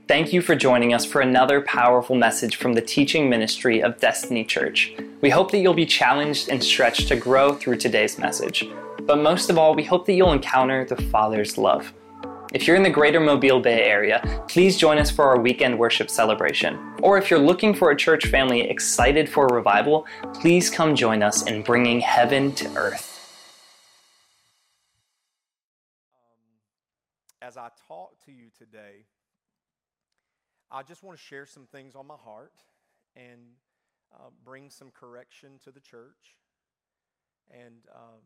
Thank you for joining us for another powerful message from the teaching ministry of Destiny Church. We hope that you'll be challenged and stretched to grow through today's message. But most of all, we hope that you'll encounter the Father's love. If you're in the greater Mobile Bay area, please join us for our weekend worship celebration. Or if you're looking for a church family excited for a revival, please come join us in bringing heaven to earth. As I talk to you today, I just want to share some things on my heart and bring some correction to the church. And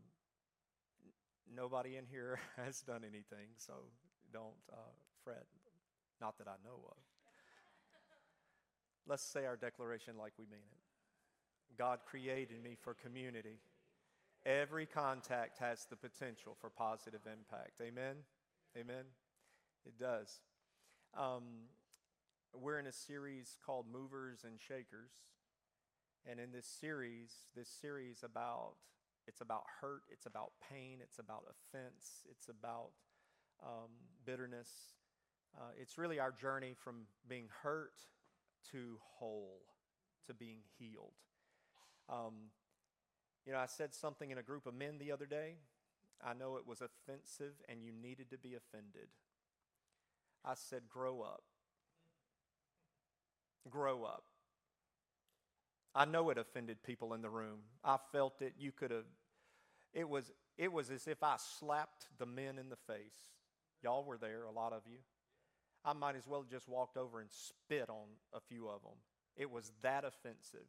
nobody in here has done anything, so don't fret. Not that I know of. Let's say our declaration like we mean it. God created me for community. Every contact has the potential for positive impact. Amen? Amen? It does. We're in a series called Movers and Shakers. And in this series about, it's about hurt, it's about pain, it's about offense, it's about bitterness. It's really our journey from being hurt to whole, to being healed. I said something in a group of men the other day. I know it was offensive and you needed to be offended. I said, grow up. Grow up. I know it offended people in the room. I felt it. You could have. It was as if I slapped the men in the face. Y'all were there, a lot of you. I might as well have just walked over and spit on a few of them. It was that offensive.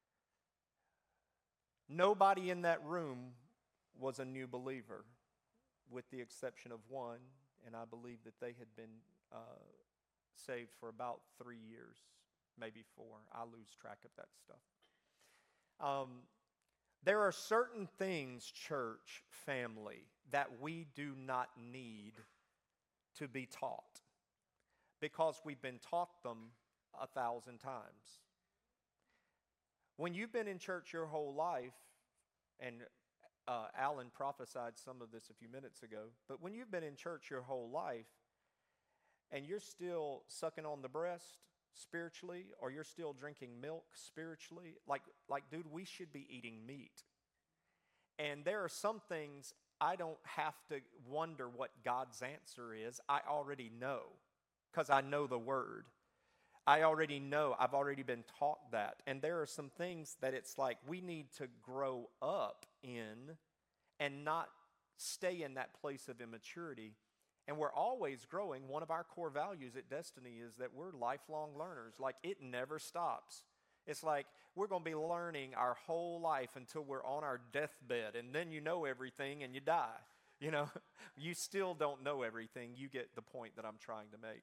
Nobody in that room was a new believer, with the exception of one, and I believe that they had been saved for about 3 years, maybe 4. I lose track of that stuff. There are certain things, church family, that we do not need to be taught because we've been taught them 1,000 times. When you've been in church your whole life, and Alan prophesied some of this a few minutes ago, but when you've been in church your whole life and you're still sucking on the breast spiritually, or you're still drinking milk spiritually, like dude, we should be eating meat. And there are some things I don't have to wonder what God's answer is. I already know, because I know the word. I already know. I've already been taught that. And there are some things that it's like we need to grow up in and not stay in that place of immaturity. And we're always growing. One of our core values at Destiny is that we're lifelong learners. Like, it never stops. It's like we're going to be learning our whole life until we're on our deathbed, and then you know everything and you die. You still don't know everything. You get the point that I'm trying to make.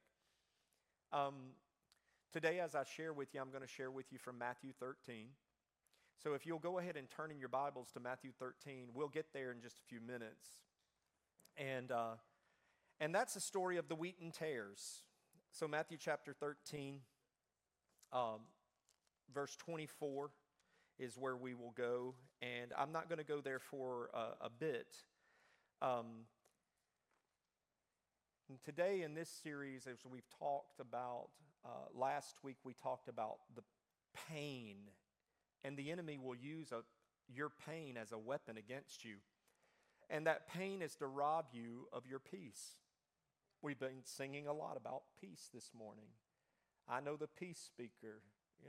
Today, as I share with you, I'm going to share with you from Matthew 13. So if you'll go ahead and turn in your Bibles to Matthew 13, we'll get there in just a few minutes. And that's the story of the wheat and tares. So Matthew chapter 13, verse 24 is where we will go. And I'm not going to go there for a bit. And today in this series, as we've talked about, last week we talked about the pain. And the enemy will use your pain as a weapon against you. And that pain is to rob you of your peace. We've been singing a lot about peace this morning. I know the peace speaker,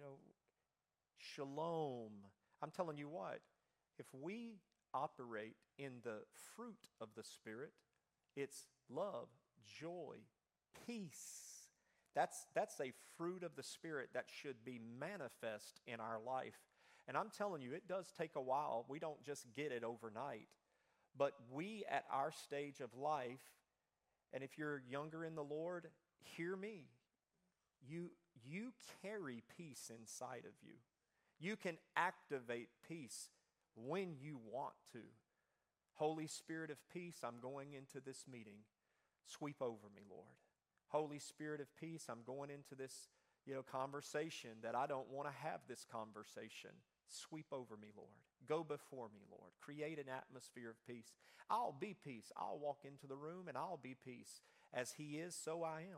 shalom. I'm telling you what, if we operate in the fruit of the Spirit, it's love, joy, peace. That's a fruit of the Spirit that should be manifest in our life. And I'm telling you, it does take a while. We don't just get it overnight. But we, at our stage of life, and if you're younger in the Lord, hear me. You carry peace inside of you. You can activate peace when you want to. Holy Spirit of peace, I'm going into this meeting. Sweep over me, Lord. Holy Spirit of peace, I'm going into this, conversation that I don't want to have this conversation. Sweep over me, Lord. Go before me, Lord. Create an atmosphere of peace. I'll be peace. I'll walk into the room and I'll be peace. As He is, so I am.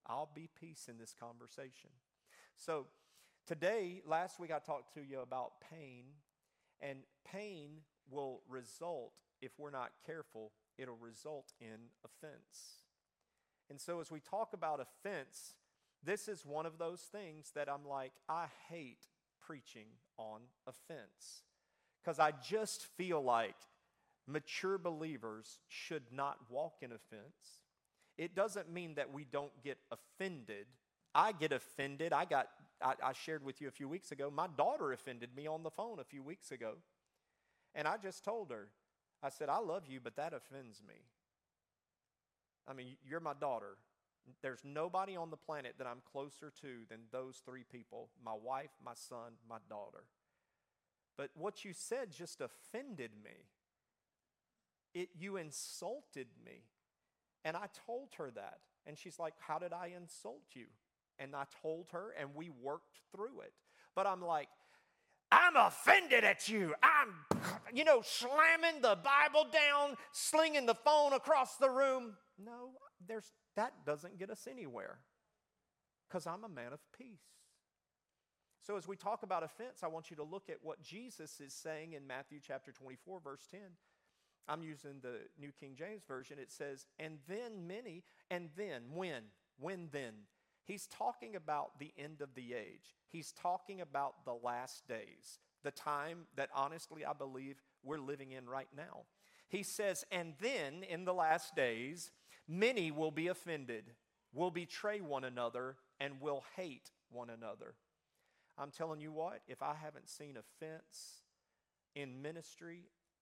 I'll be peace in this conversation. So today, last week I talked to you about pain, and pain will result, if we're not careful, it'll result in offense. And so as we talk about offense, this is one of those things that I'm like, I hate preaching on offense, because I just feel like mature believers should not walk in offense. It doesn't mean that we don't get offended. I get offended. I shared with you a few weeks ago, my daughter offended me on the phone a few weeks ago. And I just told her, I said, I love you, but that offends me. I mean, you're my daughter. There's nobody on the planet that I'm closer to than those three people: my wife, my son, my daughter. But what you said just offended me. You insulted me. And I told her that. And she's like, how did I insult you? And I told her, and we worked through it. But I'm like, I'm offended at you. I'm, slamming the Bible down, slinging the phone across the room. No, that doesn't get us anywhere, because I'm a man of peace. So as we talk about offense, I want you to look at what Jesus is saying in Matthew chapter 24, verse 10. I'm using the New King James Version. It says, and then many, and then, when then? He's talking about the end of the age. He's talking about the last days, the time that honestly I believe we're living in right now. He says, and then in the last days, many will be offended, will betray one another, and will hate one another. I'm telling you what, if I haven't seen offense in ministry,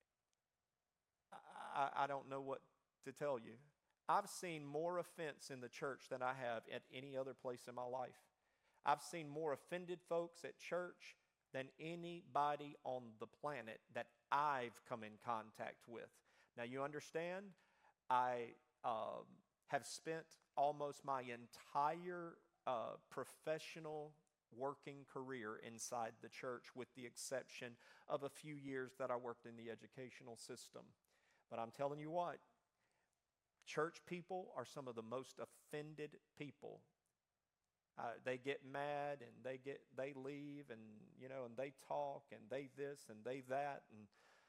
I don't know what to tell you. I've seen more offense in the church than I have at any other place in my life. I've seen more offended folks at church than anybody on the planet that I've come in contact with. Now, you understand, I have spent almost my entire professional working career inside the church, with the exception of a few years that I worked in the educational system. But I'm telling you what, church people are some of the most offended people. They get mad, and they leave, and and they talk, and they this and they that, and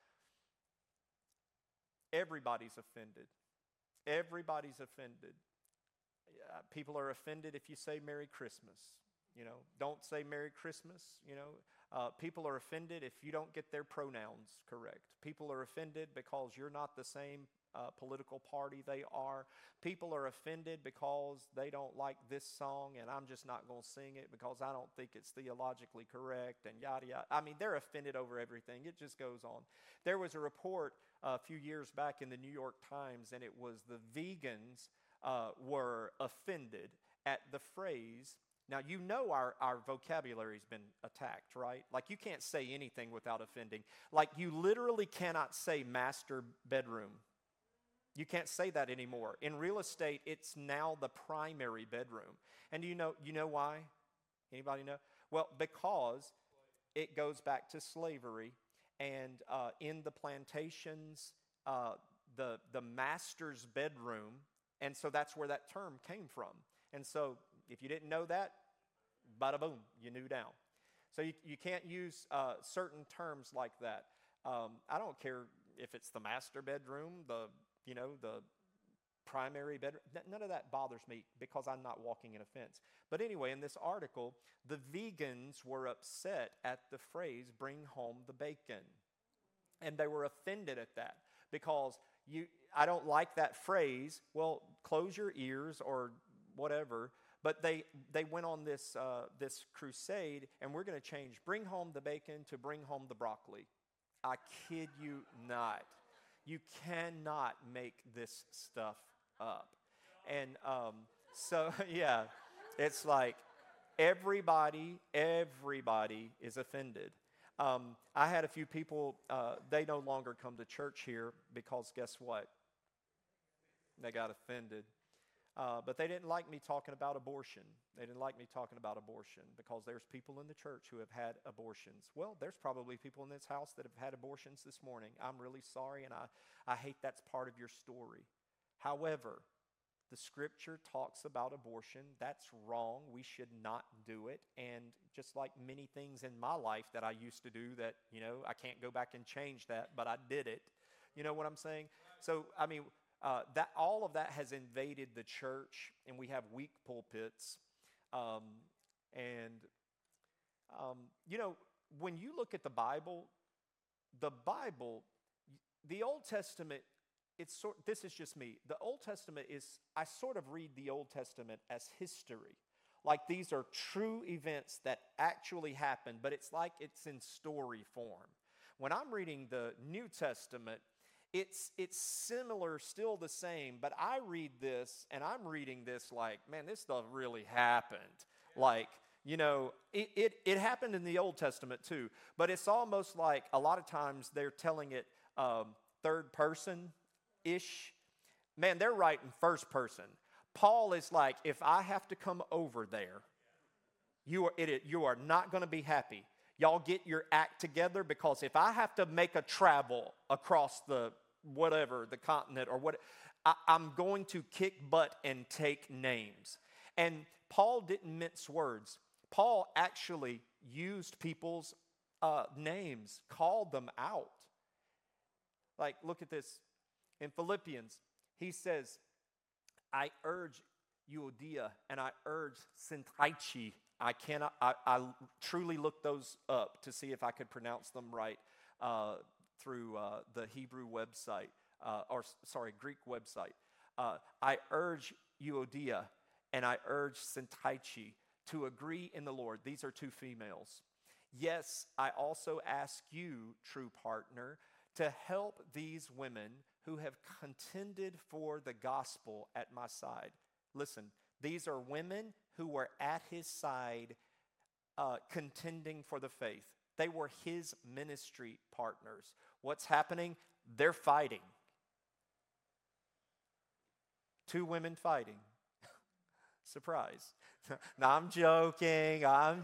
everybody's offended. Everybody's offended. People are offended if you say Merry Christmas. Don't say Merry Christmas. People are offended if you don't get their pronouns correct. People are offended because you're not the same political party they are. People are offended because they don't like this song, and I'm just not going to sing it because I don't think it's theologically correct, and yada, yada. I mean, they're offended over everything. It just goes on. There was a report a few years back in the New York Times, and it was the vegans were offended at the phrase. Now, our vocabulary's been attacked, right? Like, you can't say anything without offending. Like, you literally cannot say master bedroom. You can't say that anymore. In real estate, it's now the primary bedroom. And you know why? Anybody know? Well, because it goes back to slavery. And in the plantations, the master's bedroom, and so that's where that term came from. And so if you didn't know that, bada boom, you knew now. So you can't use certain terms like that. I don't care if it's the master bedroom, the primary bedroom. None of that bothers me, because I'm not walking in offense. But anyway, in this article, the vegans were upset at the phrase, bring home the bacon. And they were offended at that, because I don't like that phrase. Well, close your ears or whatever. But they went on this crusade, and we're going to change bring home the bacon to bring home the broccoli. I kid you not. You cannot make this stuff up. And so, yeah, it's like everybody is offended. I had a few people, they no longer come to church here because guess what? They got offended. But they didn't like me talking about abortion. They didn't like me talking about abortion because there's people in the church who have had abortions. Well, there's probably people in this house that have had abortions this morning. I'm really sorry, and I hate that's part of your story. However, The scripture talks about abortion. That's wrong. We should not do it. And just like many things in my life that I used to do that, I can't go back and change that, but I did it. You know what I'm saying? So, that all of that has invaded the church, and we have weak pulpits. When you look at the Bible, the Old Testament, this is just me. The Old Testament I sort of read the Old Testament as history. Like these are true events that actually happened, but it's like it's in story form. When I'm reading the New Testament, it's similar, still the same, but I read this and I'm reading this like, man, this stuff really happened. Like, it happened in the Old Testament too, but it's almost like a lot of times they're telling it third person-ish. Man, they're writing first person. Paul is like, if I have to come over there, you are not going to be happy. Y'all get your act together, because if I have to make a travel across the continent or what, I'm going to kick butt and take names. And Paul didn't mince words. Paul actually used people's names, called them out. Like, look at this. In Philippians, he says, I urge Euodia and I urge Syntyche. I truly looked those up to see if I could pronounce them right through the Hebrew website, Greek website. I urge Euodia and I urge Syntyche to agree in the Lord. These are two females. Yes, I also ask you, true partner, to help these women who have contended for the gospel at my side. Listen, these are women who were at his side contending for the faith. They were his ministry partners. What's happening? They're fighting. Two women fighting. Surprise. No, I'm joking. I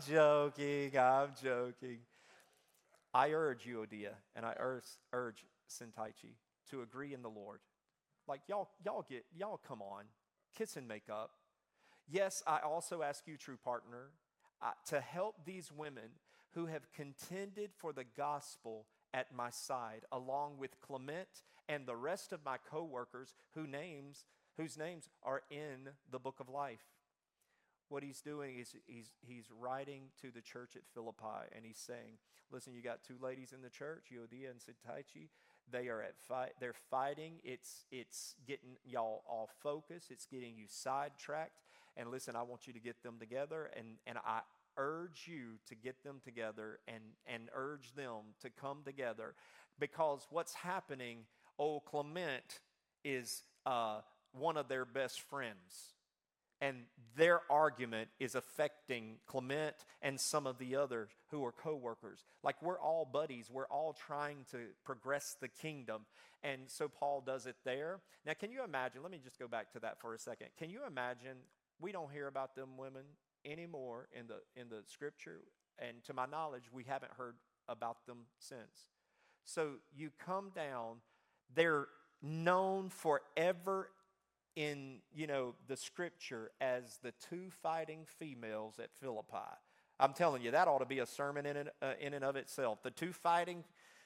urge Euodia and I urge Syntyche to agree in the Lord. Like y'all come on, kiss and make up. Yes, I also ask you, true partner, to help these women who have contended for the gospel at my side, along with Clement and the rest of my co-workers whose names are in the book of life. What he's doing is he's writing to the church at Philippi, and he's saying, listen, you got two ladies in the church, Euodia and Syntyche. They're fighting. It's getting y'all off focus. It's getting you sidetracked. And listen, I want you to get them together, and I urge you to get them together and urge them to come together, because what's happening, old Clement is one of their best friends. And their argument is affecting Clement and some of the others who are co-workers. Like, we're all buddies. We're all trying to progress the kingdom. And so Paul does it there. Now, can you imagine? Let me just go back to that for a second. Can you imagine? We don't hear about them women anymore in the scripture. And to my knowledge, we haven't heard about them since. So you come down. They're known forever in the scripture as the two fighting females at Philippi. I'm telling you, that ought to be a sermon in and of itself. The two fighting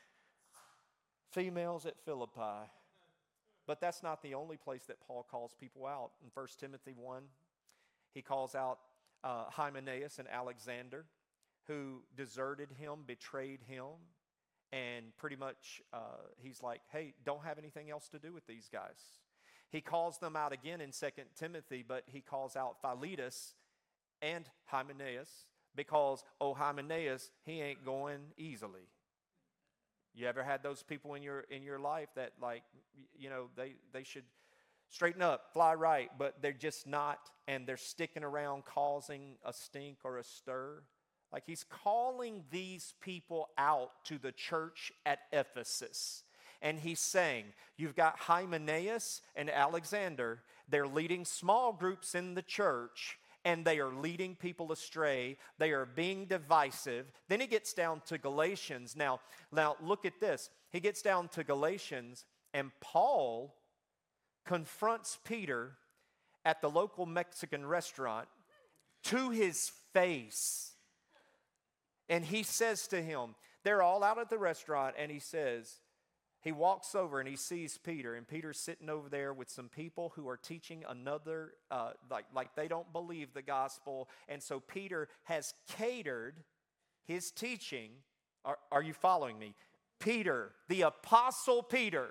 females at Philippi. But that's not the only place that Paul calls people out. In 1 Timothy 1, he calls out Hymenaeus and Alexander, who deserted him, betrayed him, and pretty much he's like, hey, don't have anything else to do with these guys. He calls them out again in 2 Timothy, but he calls out Philetus and Hymenaeus, because, Hymenaeus, he ain't going easily. You ever had those people in your life that, like, they should straighten up, fly right, but they're just not, and they're sticking around causing a stink or a stir? Like, he's calling these people out to the church at Ephesus. And he's saying, you've got Hymenaeus and Alexander. They're leading small groups in the church, and they are leading people astray. They are being divisive. Then he gets down to Galatians. Now look at this. He gets down to Galatians, and Paul confronts Peter at the local Mexican restaurant to his face. And he says to him, they're all out at the restaurant, and he walks over and he sees Peter, and Peter's sitting over there with some people who are teaching another, like they don't believe the gospel. And so Peter has catered his teaching. Are you following me? Peter, the Apostle Peter,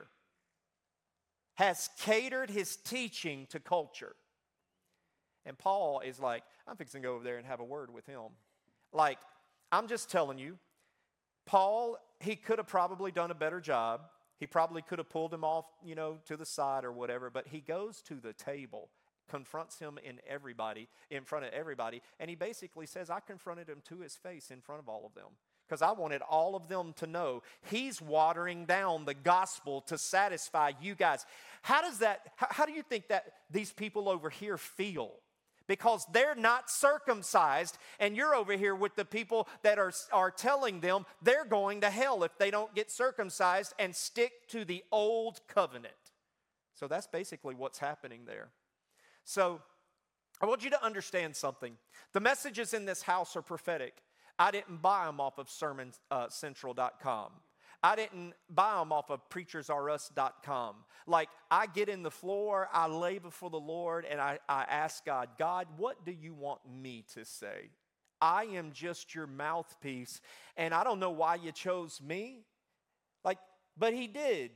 has catered his teaching to culture. And Paul is like, I'm fixing to go over there and have a word with him. Like, I'm just telling you, Paul, he could have probably done a better job. He probably could have pulled him off, to the side or whatever. But he goes to the table, confronts him in front of everybody. And he basically says, I confronted him to his face in front of all of them, because I wanted all of them to know he's watering down the gospel to satisfy you guys. How do you think that these people over here feel? Because they're not circumcised, and you're over here with the people that are telling them they're going to hell if they don't get circumcised and stick to the old covenant. So that's basically what's happening there. So I want you to understand something. The messages in this house are prophetic. I didn't buy them off of sermoncentral.com. I didn't buy them off of preachersrus.com. Like, I get in the floor, I lay before the Lord, and I ask God, God, what do you want me to say? I am just your mouthpiece, and I don't know why you chose me. But he did.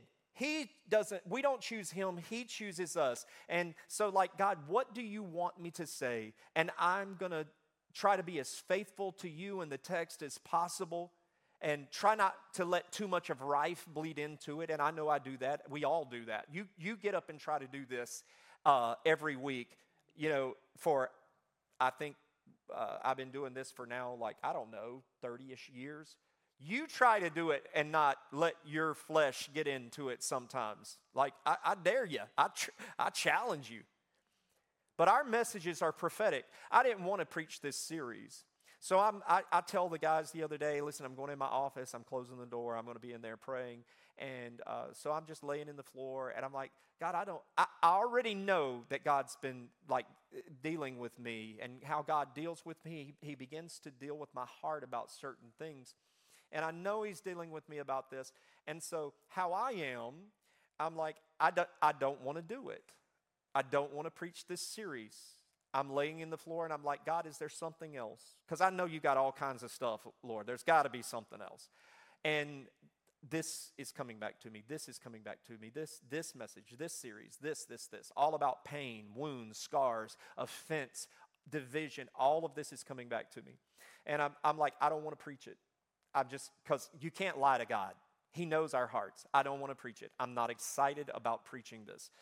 We don't choose him, he chooses us. And so, God, what do you want me to say? And I'm going to try to be as faithful to you in the text as possible, and try not to let too much of Rife bleed into it. And I know I do that. We all do that. You get up and try to do this every week, for, I think, I've been doing this for now, 30-ish years. You try to do it and not let your flesh get into it sometimes. I dare you. I challenge you. But our messages are prophetic. I didn't want to preach this series. So I tell the guys the other day, listen, I'm going in my office, I'm closing the door, I'm going to be in there praying. And so I'm just laying in the floor, and I'm like, God, I already know that God's been dealing with me, and how God deals with me. He begins to deal with my heart about certain things. And I know he's dealing with me about this. And so how I am, I'm like, I don't want to do it. I don't want to preach this series. I'm laying in the floor, and I'm like, God, is there something else? Because I know you got all kinds of stuff, Lord. There's got to be something else. And this is coming back to me. This is coming back to me. This message, this series, this. All about pain, wounds, scars, offense, division. All of this is coming back to me. And I'm like, I don't want to preach it. Because you can't lie to God. He knows our hearts. I don't want to preach it. I'm not excited about preaching this.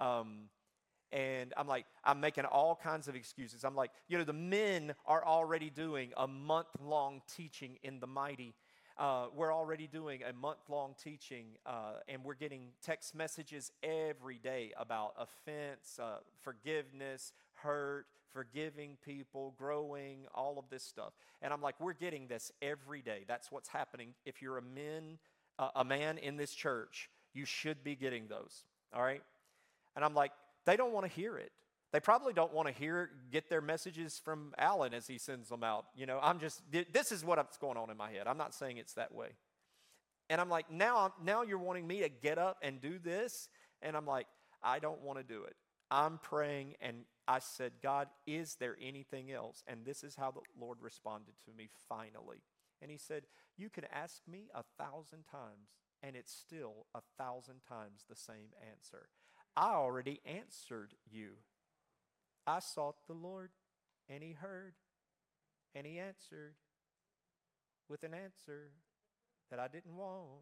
And I'm making all kinds of excuses. I'm like, the men are already doing a month-long teaching in the Mighty. We're already doing a month-long teaching, and we're getting text messages every day about offense, forgiveness, hurt, forgiving people, growing, all of this stuff. And I'm like, we're getting this every day. That's what's happening. If you're a man in this church, you should be getting those, all right? And I'm like, they don't want to hear it. They probably don't want to get their messages from Alan as he sends them out. This is what's going on in my head. I'm not saying it's that way. And I'm like, now you're wanting me to get up and do this? And I'm like, I don't want to do it. I'm praying, and I said, God, is there anything else? And this is how the Lord responded to me finally. And he said, you can ask me 1,000 times, and it's still 1,000 times the same answer. I already answered you. I sought the Lord, and he heard, and he answered with an answer that I didn't want.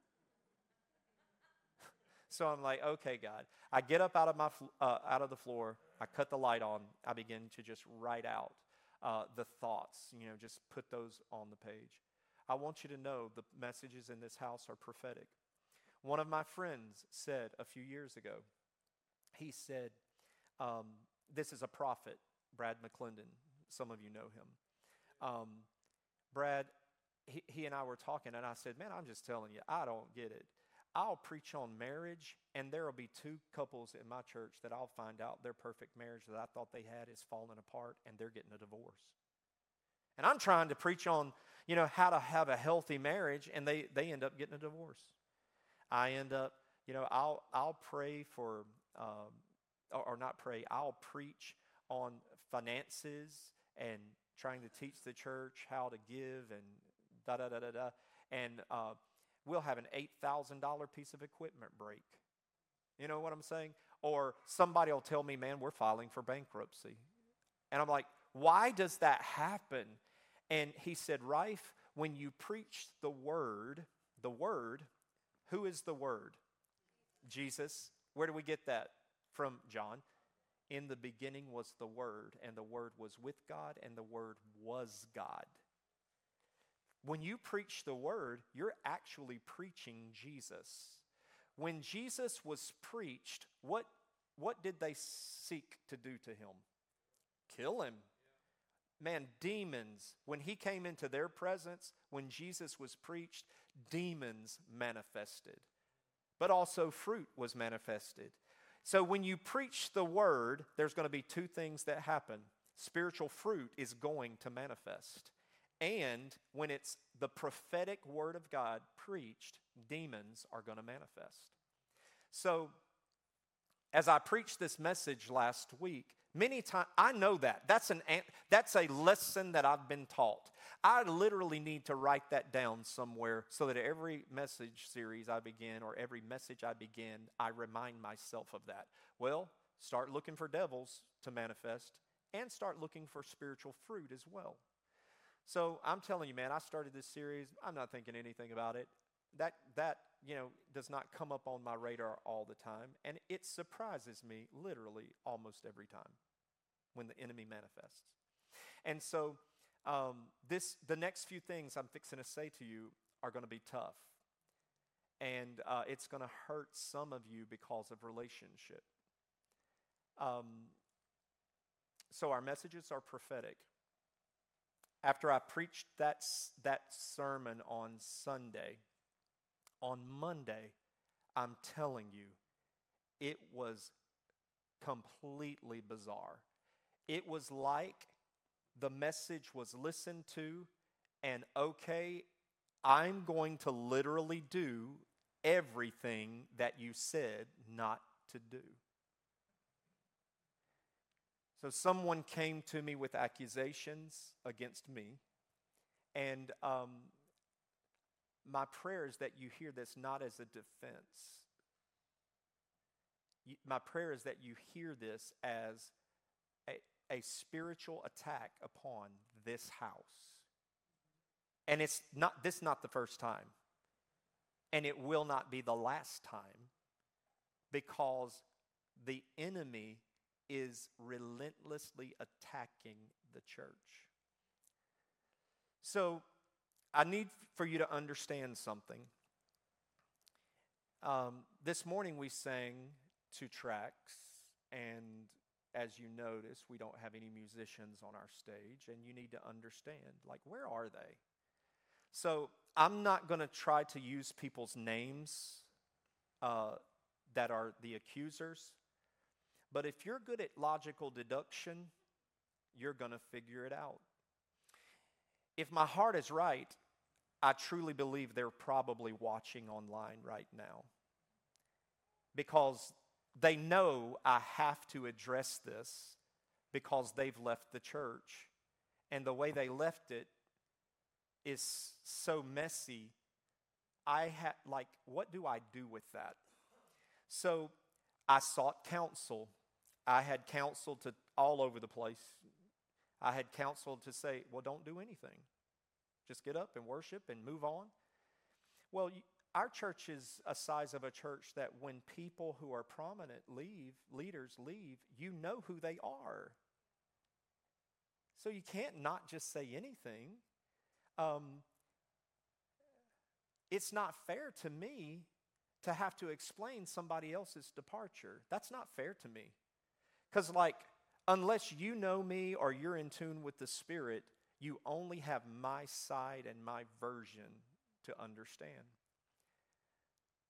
So I'm like, okay, God. I get up out of the floor. I cut the light on. I begin to just write out the thoughts, just put those on the page. I want you to know the messages in this house are prophetic. One of my friends said a few years ago, he said, this is a prophet, Brad McClendon. Some of you know him. Brad, he and I were talking, and I said, man, I'm just telling you, I don't get it. I'll preach on marriage, and there will be two couples in my church that I'll find out their perfect marriage that I thought they had is falling apart, and they're getting a divorce. And I'm trying to preach on, how to have a healthy marriage, and they end up getting a divorce. I end up, I'll pray for, or not pray, I'll preach on finances and trying to teach the church how to give and da-da-da-da-da. And we'll have an $8,000 piece of equipment break. You know what I'm saying? Or somebody will tell me, man, we're filing for bankruptcy. And I'm like, why does that happen? And he said, Rife, when you preach the word, who is the word? Jesus. Where do we get that from? John. In the beginning was the Word, and the Word was with God, and the Word was God. When you preach the Word, you're actually preaching Jesus. When Jesus was preached, what did they seek to do to him? Kill him. Man, demons, when he came into their presence, when Jesus was preached, demons manifested. But also fruit was manifested. So when you preach the word, there's going to be two things that happen. Spiritual fruit is going to manifest. And when it's the prophetic word of God preached, demons are going to manifest. So as I preached this message last week, many times, I know that. That's a lesson that I've been taught. I literally need to write that down somewhere so that every message series I begin or every message I begin, I remind myself of that. Well, start looking for devils to manifest and start looking for spiritual fruit as well. So I'm telling you, man, I started this series. I'm not thinking anything about it. That does not come up on my radar all the time. And it surprises me literally almost every time when the enemy manifests. And so the next few things I'm fixing to say to you are going to be tough. And it's going to hurt some of you because of relationship. So our messages are prophetic. After I preached that sermon on Sunday, on Monday, I'm telling you, it was completely bizarre. It was like the message was listened to, and okay, I'm going to literally do everything that you said not to do. So someone came to me with accusations against me, and my prayer is that you hear this not as a defense. My prayer is that you hear this as a spiritual attack upon this house. And this is not the first time. And it will not be the last time, because the enemy is relentlessly attacking the church. So I need for you to understand something. This morning we sang 2 tracks, and as you notice, we don't have any musicians on our stage, and you need to understand, where are they? So I'm not going to try to use people's names that are the accusers, but if you're good at logical deduction, you're going to figure it out. If my heart is right, I truly believe they're probably watching online right now, because they know I have to address this because they've left the church. And the way they left it is so messy. What do I do with that? So I sought counsel. I had counsel to all over the place. I had counsel to say, well, don't do anything. Just get up and worship and move on. Well, our church is a size of a church that when people who are prominent leaders leave, you know who they are. So you can't not just say anything. It's not fair to me to have to explain somebody else's departure. That's not fair to me. Because unless you know me or you're in tune with the Spirit, you only have my side and my version to understand.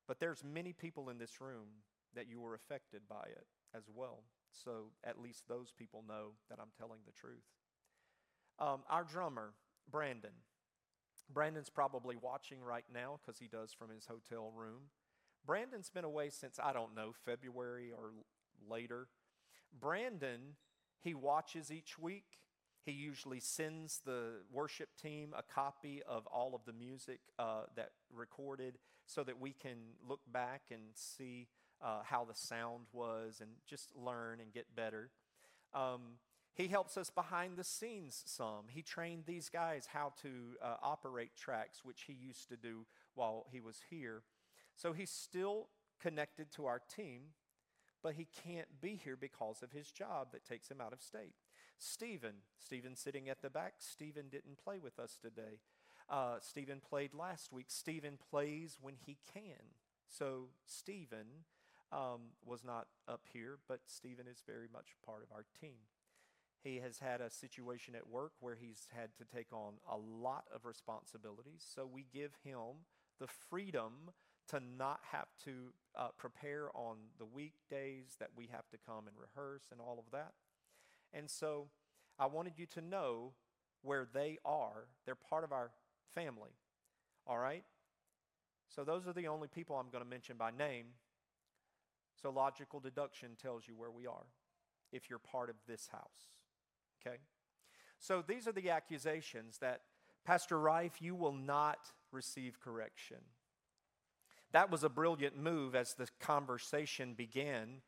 But there's many people in this room that you were affected by it as well. So at least those people know that I'm telling the truth. Our drummer, Brandon. Brandon's probably watching right now because he does from his hotel room. Brandon's been away since, I don't know, February or later. Brandon, he watches each week. He usually sends the worship team a copy of all of the music that recorded so that we can look back and see how the sound was and just learn and get better. He helps us behind the scenes some. He trained these guys how to operate tracks, which he used to do while he was here. So he's still connected to our team, but he can't be here because of his job that takes him out of state. Stephen sitting at the back. Stephen didn't play with us today. Stephen played last week. Stephen plays when he can. So Stephen was not up here, but Stephen is very much part of our team. He has had a situation at work where he's had to take on a lot of responsibilities. So we give him the freedom to not have to prepare on the weekdays that we have to come and rehearse and all of that. And so I wanted you to know where they are. They're part of our family. All right? So those are the only people I'm going to mention by name. So logical deduction tells you where we are if you're part of this house. Okay? So these are the accusations that, Pastor Rife, you will not receive correction. That was a brilliant move as the conversation began.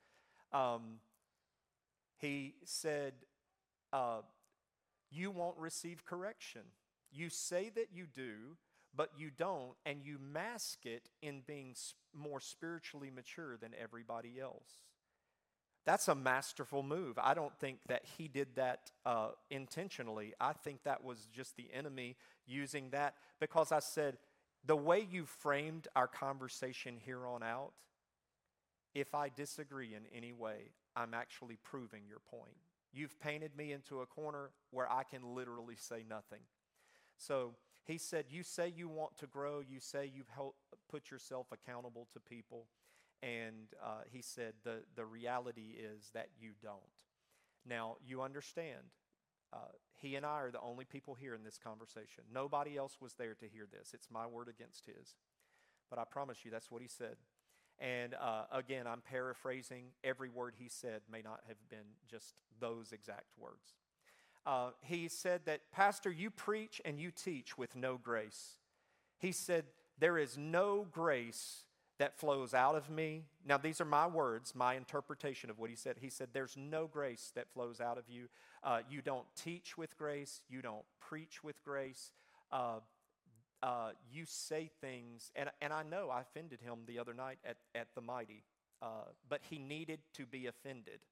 He said, you won't receive correction. You say that you do, but you don't, and you mask it in being more spiritually mature than everybody else. That's a masterful move. I don't think that he did that intentionally. I think that was just the enemy using that, because I said, the way you framed our conversation here on out, if I disagree in any way, I'm actually proving your point. You've painted me into a corner where I can literally say nothing. So he said, you say you want to grow. You say you've put yourself accountable to people. And he said, the reality is that you don't. Now, you understand, he and I are the only people here in this conversation. Nobody else was there to hear this. It's my word against his. But I promise you, that's what he said. And again, I'm paraphrasing. Every word he said may not have been just those exact words. He said that, Pastor, you preach and you teach with no grace. He said, there is no grace that flows out of me. Now, these are my words, my interpretation of what he said. He said, there's no grace that flows out of you. You don't teach with grace. You don't preach with grace. You say things, and I know I offended him the other night at the Mighty, but he needed to be offended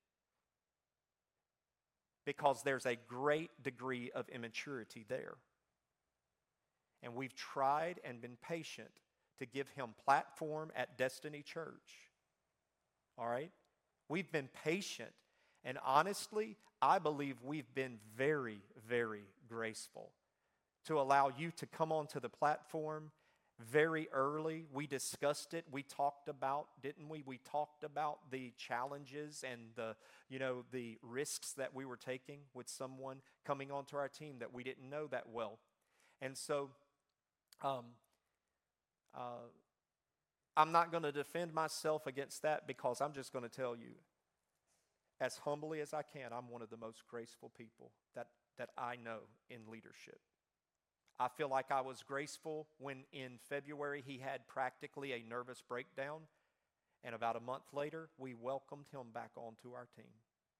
because there's a great degree of immaturity there. And we've tried and been patient to give him platform at Destiny Church. All right? We've been patient. And honestly, I believe we've been very, very graceful to allow you to come onto the platform very early. We discussed it. We talked about, didn't we? We talked about the challenges and the risks that we were taking with someone coming onto our team that we didn't know that well. And so I'm not going to defend myself against that, because I'm just going to tell you, as humbly as I can, I'm one of the most graceful people that I know in leadership. I feel like I was graceful when in February he had practically a nervous breakdown, and about a month later, we welcomed him back onto our team.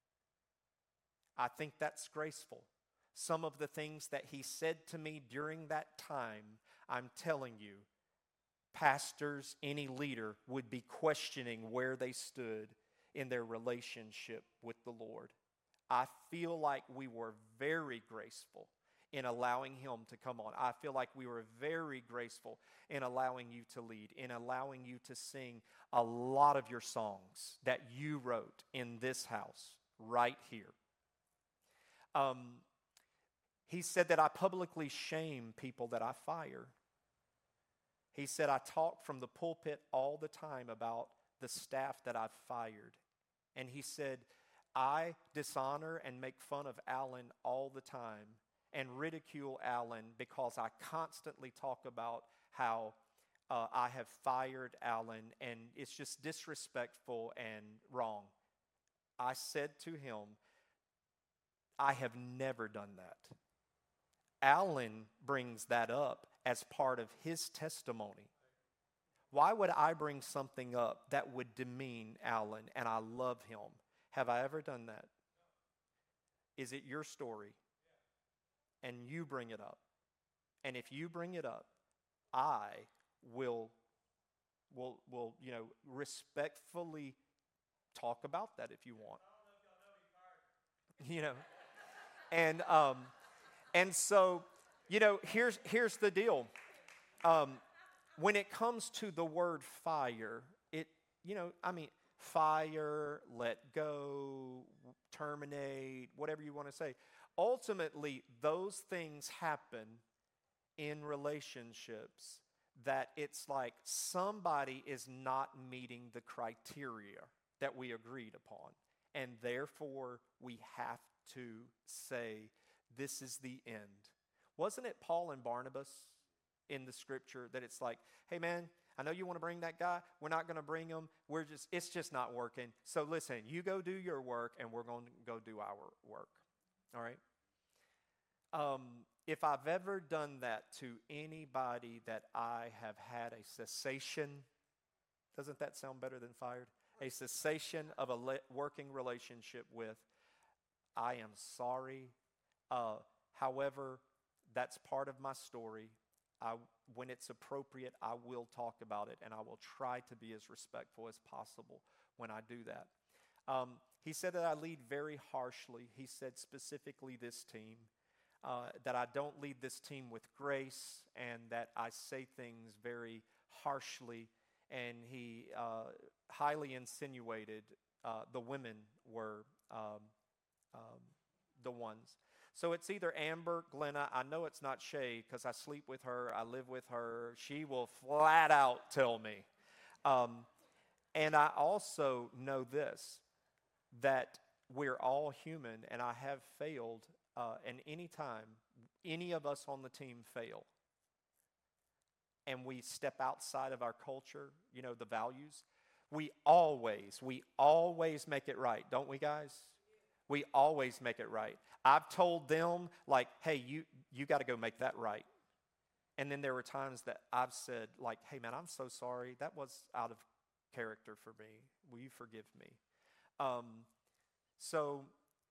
I think that's graceful. Some of the things that he said to me during that time, I'm telling you, pastors, any leader would be questioning where they stood in their relationship with the Lord. I feel like we were very graceful in allowing him to come on. I feel like we were very graceful in allowing you to lead, in allowing you to sing a lot of your songs that you wrote in this house right here. He said that I publicly shame people that I fire. He said, I talk from the pulpit all the time about the staff that I've fired. And he said, I dishonor and make fun of Alan all the time and ridicule Alan because I constantly talk about how I have fired Alan, and it's just disrespectful and wrong. I said to him, I have never done that. Alan brings that up as part of his testimony. Why would I bring something up that would demean Alan, and I love him? Have I ever done that? Is it your story? And you bring it up. And if you bring it up, I will respectfully talk about that if you want. And so, here's the deal. When it comes to the word fire, fire, let go, terminate, whatever you want to say. Ultimately, those things happen in relationships that it's like somebody is not meeting the criteria that we agreed upon. And therefore, we have to say, this is the end. Wasn't it Paul and Barnabas in the scripture that it's like, hey man, I know you want to bring that guy. We're not going to bring him. It's just not working. So listen, you go do your work and we're going to go do our work. All right? If I've ever done that to anybody that I have had a cessation, doesn't that sound better than fired? A cessation of a working relationship with, I am sorry. However, that's part of my story. When it's appropriate, I will talk about it, and I will try to be as respectful as possible when I do that. He said that I lead very harshly. He said specifically this team, that I don't lead this team with grace, and that I say things very harshly, and he highly insinuated the women were the ones. So it's either Amber, Glenna. I know it's not Shay because I sleep with her. I live with her. She will flat out tell me. And I also know this, that we're all human, and I have failed. And anytime any of us on the team fail, and we step outside of our culture, the values, we always make it right, don't we, guys? We always make it right. I've told them, like, hey, you got to go make that right. And then there were times that I've said, like, hey, man, I'm so sorry. That was out of character for me. Will you forgive me? So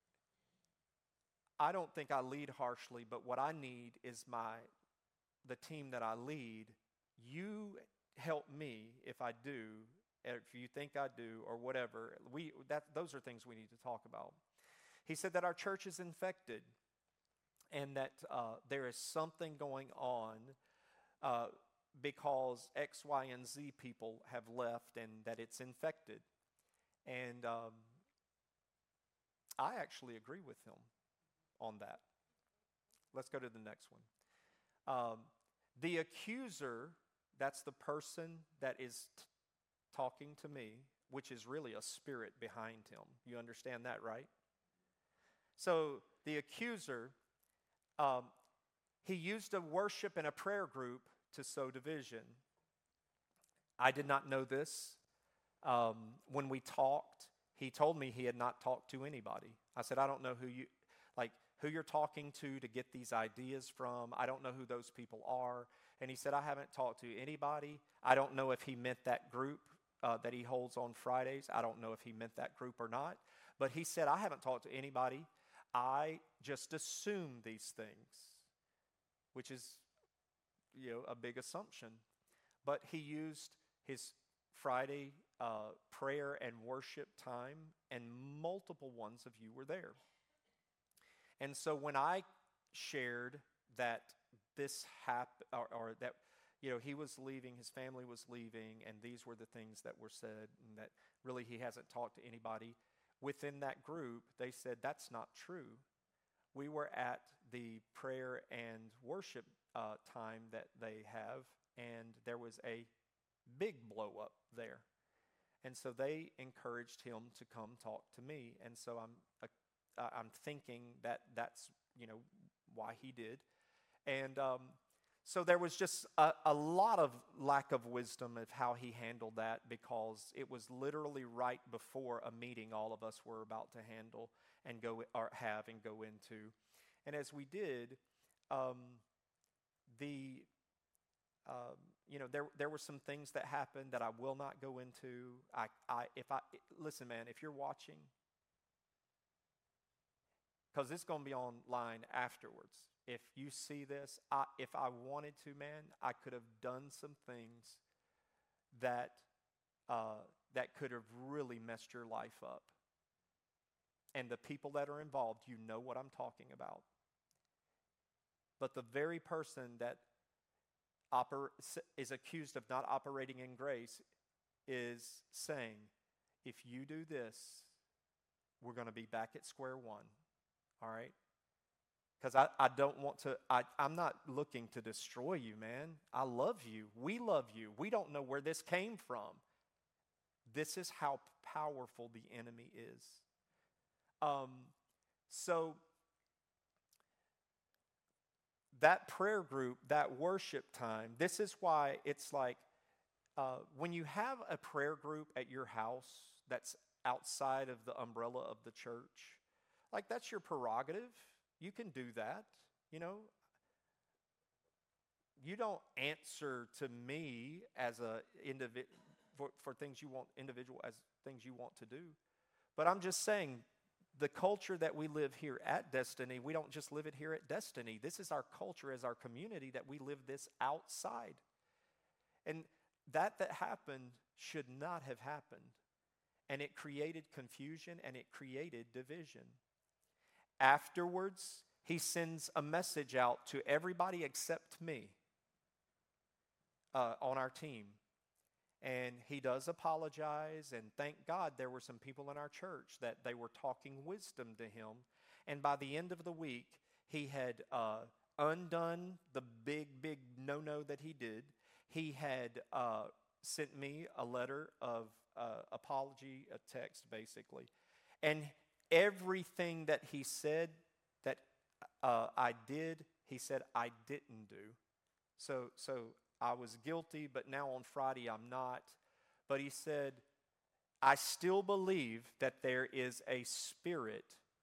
I don't think I lead harshly, but what I need is the team that I lead. You help me if I do, if you think I do, or whatever. Those are things we need to talk about. He said that our church is infected, and that there is something going on because X, Y, and Z people have left, and that it's infected. And I actually agree with him on that. Let's go to the next one. The accuser, that's the person that is talking to me, which is really a spirit behind him. You understand that, right? So the accuser, he used a worship and a prayer group to sow division. I did not know this. When we talked, he told me he had not talked to anybody. I said, I don't know who you're talking to get these ideas from. I don't know who those people are. And he said, I haven't talked to anybody. I don't know if he meant that group that he holds on Fridays. I don't know if he meant that group or not. But he said, I haven't talked to anybody. I just assume these things, which is, a big assumption. But he used his Friday prayer and worship time, and multiple ones of you were there. And so when I shared that this happened, or that, he was leaving, his family was leaving, and these were the things that were said, and that really he hasn't talked to anybody, within that group, they said, that's not true. We were at the prayer and worship time that they have, and there was a big blow up there. And so they encouraged him to come talk to me. And so I'm thinking that that's, why he did. And so there was just a lot of lack of wisdom of how he handled that, because it was literally right before a meeting all of us were about to handle and go into. And as we did, there were some things that happened that I will not go into. Listen, man, if you're watching, because it's going to be online afterwards. If you see this, if I wanted to, man, I could have done some things that could have really messed your life up. And the people that are involved, you know what I'm talking about. But the very person that is accused of not operating in grace is saying, if you do this, we're going to be back at square one. All right? Because I don't want to, I'm not looking to destroy you, man. I love you. We love you. We don't know where this came from. This is how powerful the enemy is. So that prayer group, that worship time, this is why it's like when you have a prayer group at your house that's outside of the umbrella of the church, like that's your prerogative. You can do that, You don't answer to me as a for things you want, individual as things you want to do. But I'm just saying, the culture that we live here at Destiny, we don't just live it here at Destiny. This is our culture as our community, that we live this outside. And that happened should not have happened. And it created confusion and it created division. Afterwards, he sends a message out to everybody except me on our team. And he does apologize, and thank God there were some people in our church that they were talking wisdom to him. And by the end of the week, he had undone the big no-no that he did. He had sent me a letter of apology, a text basically. And everything that he said that I did, he said I didn't do. So I was guilty, but now on Friday I'm not. But he said, I still believe that there is a spirit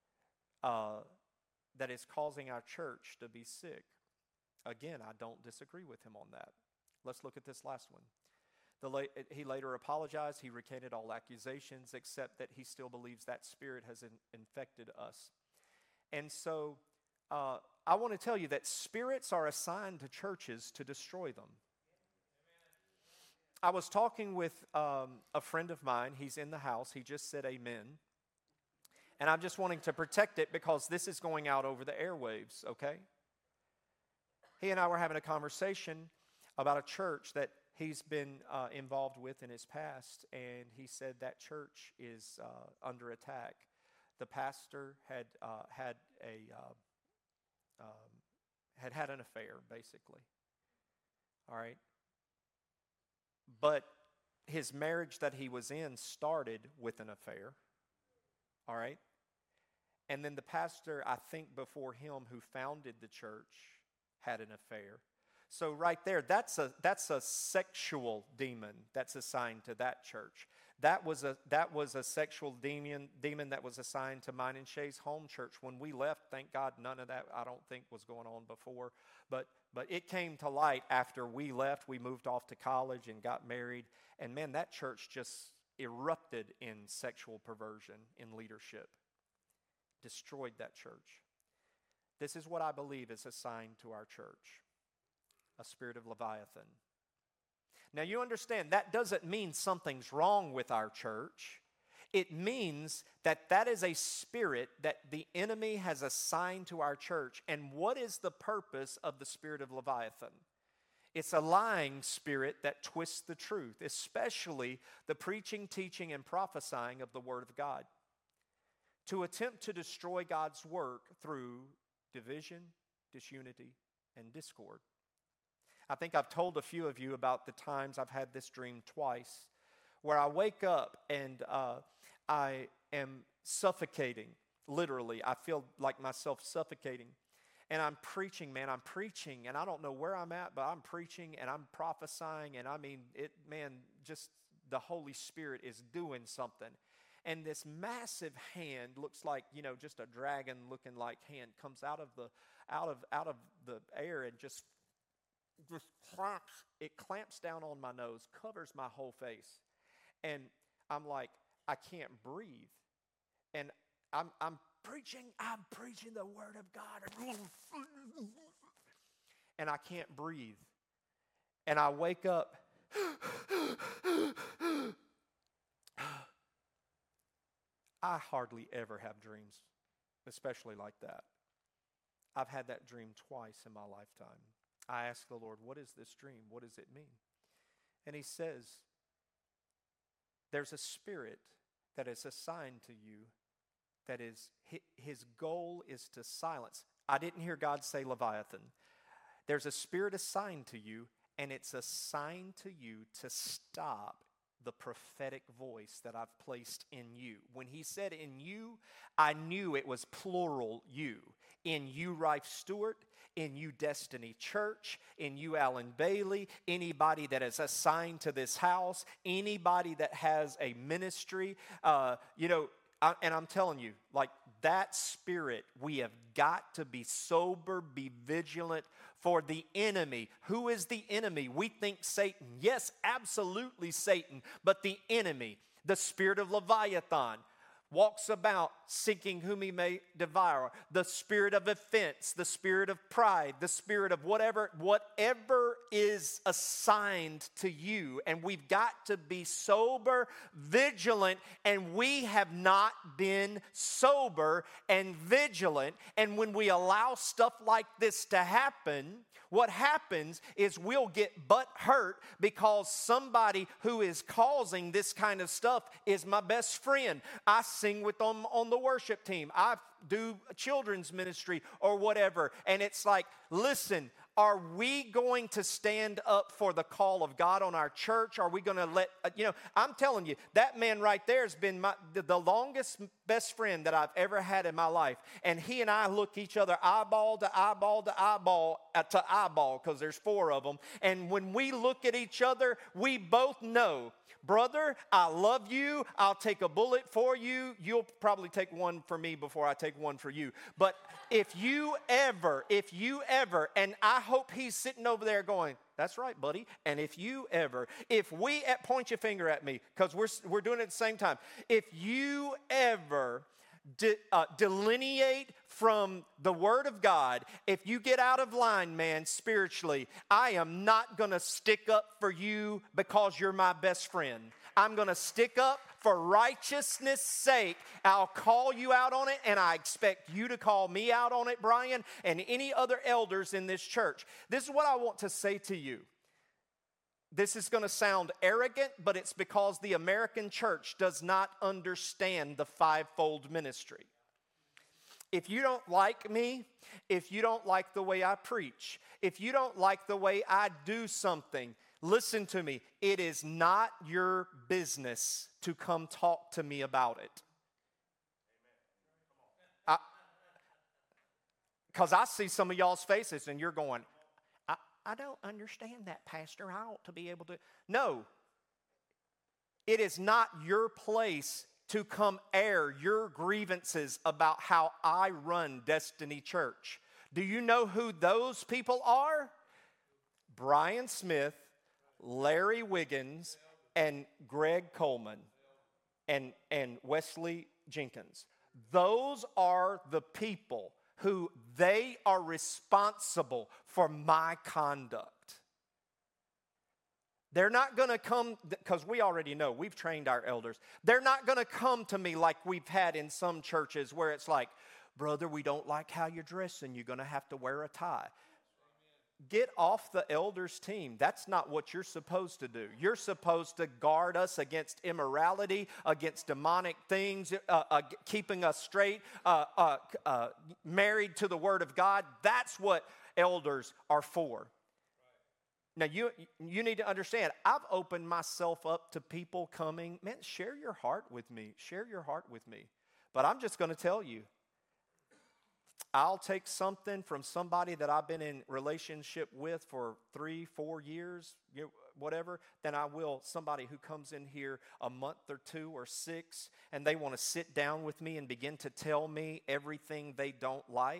that is causing our church to be sick. Again, I don't disagree with him on that. Let's look at this last one. He later apologized. He recanted all accusations, except that he still believes that spirit has infected us. And so I want to tell you that spirits are assigned to churches to destroy them. I was talking with a friend of mine. He's in the house. He just said amen. And I'm just wanting to protect it because this is going out over the airwaves, okay? He and I were having a conversation about a church that he's been involved with in his past, and he said that church is under attack. The pastor had had an affair, basically. All right? But his marriage that he was in started with an affair. All right? And then the pastor, I think before him, who founded the church, had an affair. So right there, that's a sexual demon that's assigned to that church. That was a sexual demon that was assigned to mine and Shay's home church. When we left, thank God, none of that I don't think was going on before. But it came to light after we left. We moved off to college and got married. And man, that church just erupted in sexual perversion in leadership. Destroyed that church. This is what I believe is assigned to our church. A spirit of Leviathan. Now you understand, that doesn't mean something's wrong with our church. It means that is a spirit that the enemy has assigned to our church. And what is the purpose of the spirit of Leviathan? It's a lying spirit that twists the truth, especially the preaching, teaching, and prophesying of the Word of God, to attempt to destroy God's work through division, disunity, and discord. I think I've told a few of you about the times I've had this dream twice, where I wake up and I am suffocating, literally. I feel like myself suffocating. And I'm preaching, man, and I don't know where I'm at, but I'm preaching and I'm prophesying, and I mean, just the Holy Spirit is doing something. And this massive hand looks like, just a dragon-looking like hand comes out of the air and just clamps down on my nose, covers my whole face. And I'm like, I can't breathe. And I'm preaching the word of God. And I can't breathe. And I wake up. I hardly ever have dreams, especially like that. I've had that dream twice in my lifetime. I asked the Lord, what is this dream? What does it mean? And He says, there's a spirit that is assigned to you that is, his goal is to silence. I didn't hear God say Leviathan. There's a spirit assigned to you, and it's assigned to you to stop the prophetic voice that I've placed in you. When He said in you, I knew it was plural you. In you, Rife Stewart, in you, Destiny Church, in you, Alan Bailey, anybody that is assigned to this house, anybody that has a ministry, and I'm telling you, like that spirit, we have got to be sober, be vigilant for the enemy. Who is the enemy? We think Satan. Yes, absolutely Satan. But the enemy, the spirit of Leviathan, walks about seeking whom he may devour. The spirit of offense, the spirit of pride, the spirit of whatever is assigned to you. And we've got to be sober, vigilant, and we have not been sober and vigilant. And when we allow stuff like this to happen, what happens is we'll get butt hurt because somebody who is causing this kind of stuff is my best friend. I sing with them on the worship team. I do children's ministry or whatever. And it's like, listen, are we going to stand up for the call of God on our church? Are we going to let, I'm telling you, that man right there has been the longest best friend that I've ever had in my life. And he and I look each other eyeball to eyeball to eyeball to eyeball, because there's 4 of them. And when we look at each other, we both know, brother, I love you. I'll take a bullet for you. You'll probably take one for me before I take one for you. But if you ever, and I hope he's sitting over there going, that's right, buddy. And if we point your finger at me, because we're doing it at the same time. If you ever delineate from the Word of God, if you get out of line, man, spiritually, I am not going to stick up for you because you're my best friend. I'm going to stick up for righteousness' sake. I'll call you out on it, and I expect you to call me out on it, Brian, and any other elders in this church. This is what I want to say to you. This is going to sound arrogant, but it's because the American church does not understand the fivefold ministry. If you don't like me, if you don't like the way I preach, if you don't like the way I do something, listen to me. It is not your business to come talk to me about it. Because I see some of y'all's faces and you're going, I don't understand that, Pastor. I ought to be able to. No. It is not your place to come air your grievances about how I run Destiny Church. Do you know who those people are? Brian Smith, Larry Wiggins, and Greg Coleman, and Wesley Jenkins. Those are the people who they are responsible for my conduct. They're not going to come, because we already know, we've trained our elders. They're not going to come to me like we've had in some churches where it's like, brother, we don't like how you're dressing. You're going to have to wear a tie. Get off the elders' team. That's not what you're supposed to do. You're supposed to guard us against immorality, against demonic things, keeping us straight, married to the Word of God. That's what elders are for. Now, you need to understand, I've opened myself up to people coming, man, share your heart with me. Share your heart with me. But I'm just going to tell you, I'll take something from somebody that I've been in relationship with for 3-4 years, whatever, than I will somebody who comes in here a month or 2 or 6, and they want to sit down with me and begin to tell me everything they don't like.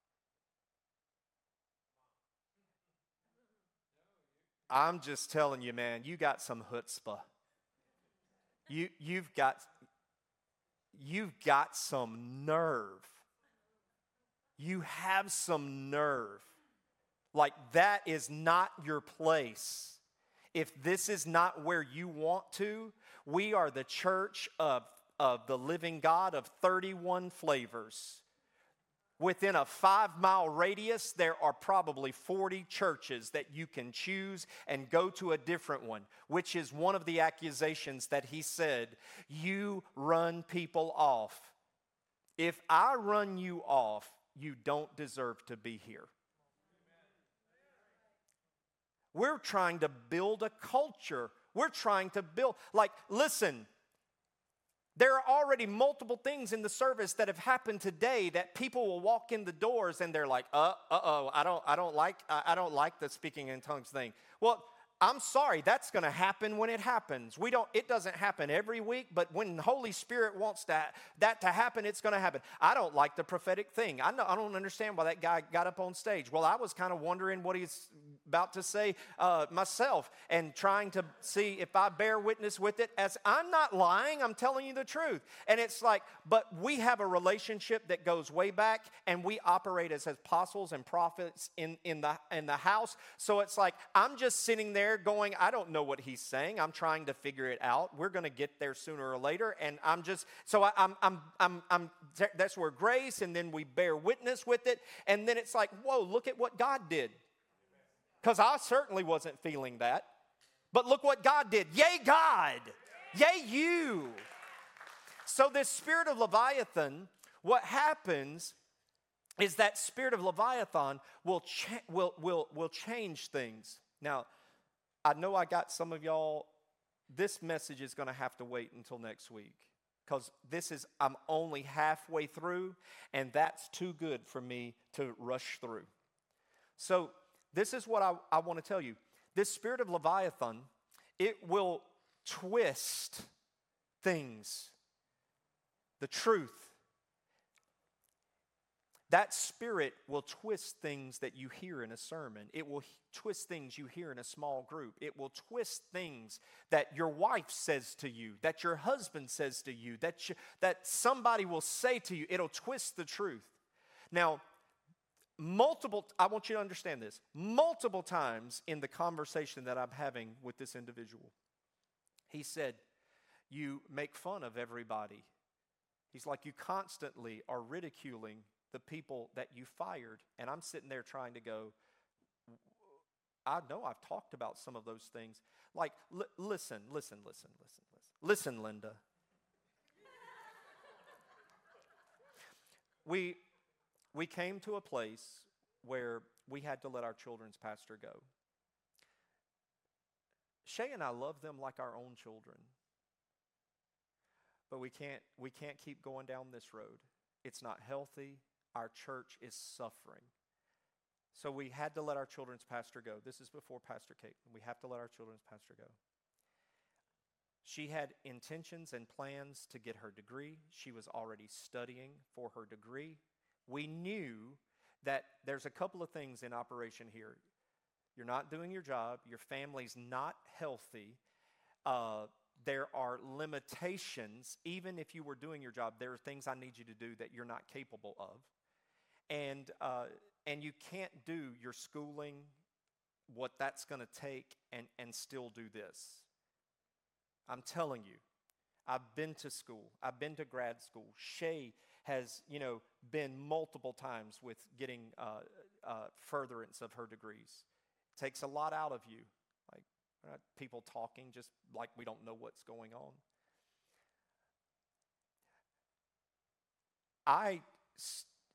I'm just telling you, man, you got some chutzpah. You've got some nerve. You have some nerve. Like, that is not your place. If this is not where you want to, we are the church of the living God of 31 flavors. Within a 5-mile radius, there are probably 40 churches that you can choose and go to a different one, which is one of the accusations that he said, you run people off. If I run you off, you don't deserve to be here. We're trying to build a culture. We're trying to build, listen, there are already multiple things in the service that have happened today that people will walk in the doors and they're like, I don't like the speaking in tongues thing. Well, I'm sorry, that's going to happen when it happens. It doesn't happen every week, but when the Holy Spirit wants that to happen, it's going to happen. I don't like the prophetic thing. I don't understand why that guy got up on stage. Well, I was kind of wondering what he's about to say myself and trying to see if I bear witness with it. As I'm not lying, I'm telling you the truth. And it's like, but we have a relationship that goes way back, and we operate as apostles and prophets in the house. So it's like, I'm just sitting there going, I don't know what he's saying. I'm trying to figure it out. We're going to get there sooner or later. And I'm just, so that's where grace, and then we bear witness with it. And then it's like, whoa, look at what God did. Because I certainly wasn't feeling that. But look what God did. Yay, God. Yay, you. So this spirit of Leviathan, what happens is that spirit of Leviathan will change things. Now, I know I got some of y'all, this message is going to have to wait until next week. Because I'm only halfway through, and that's too good for me to rush through. So this is what I want to tell you. This spirit of Leviathan, it will twist things. The truth. That spirit will twist things that you hear in a sermon. It will twist things you hear in a small group. It will twist things that your wife says to you, that your husband says to you, that somebody will say to you. It'll twist the truth. Now, I want you to understand this. Multiple times in the conversation that I'm having with this individual, he said, you make fun of everybody. He's like, you constantly are ridiculing the people that you fired. And I'm sitting there trying to go, I know I've talked about some of those things. Like, listen, Linda. We came to a place where we had to let our children's pastor go. Shay and I love them like our own children. But we can't keep going down this road. It's not healthy. Our church is suffering. So we had to let our children's pastor go. This is before Pastor Kate. We have to let our children's pastor go. She had intentions and plans to get her degree. She was already studying for her degree. We knew that there's a couple of things in operation here. You're not doing your job. Your family's not healthy. There are limitations. Even if you were doing your job, there are things I need you to do that you're not capable of. And you can't do your schooling, what that's going to take, and still do this. I'm telling you, I've been to school. I've been to grad school. Shay has, been multiple times with getting furtherance of her degrees. It takes a lot out of you. Like people talking just like we don't know what's going on.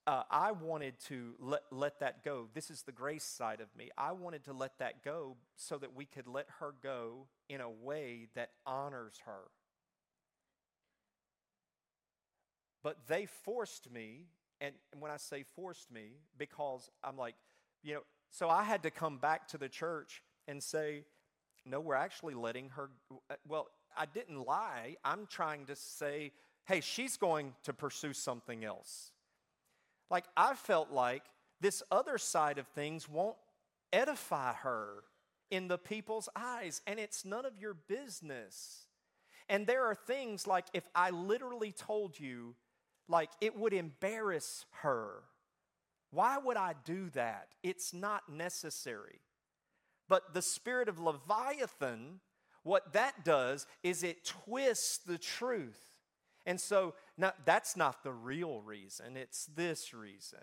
I wanted to let that go. This is the grace side of me. I wanted to let that go so that we could let her go in a way that honors her. But they forced me, and when I say forced me, because I'm like, so I had to come back to the church and say, no, we're actually letting her, well, I didn't lie. I'm trying to say, hey, she's going to pursue something else. Like, I felt like this other side of things won't edify her in the people's eyes, and it's none of your business. And there are things like, if I literally told you, like, it would embarrass her. Why would I do that? It's not necessary. But the spirit of Leviathan, what that does is it twists the truth. And so, now, that's not the real reason. It's this reason.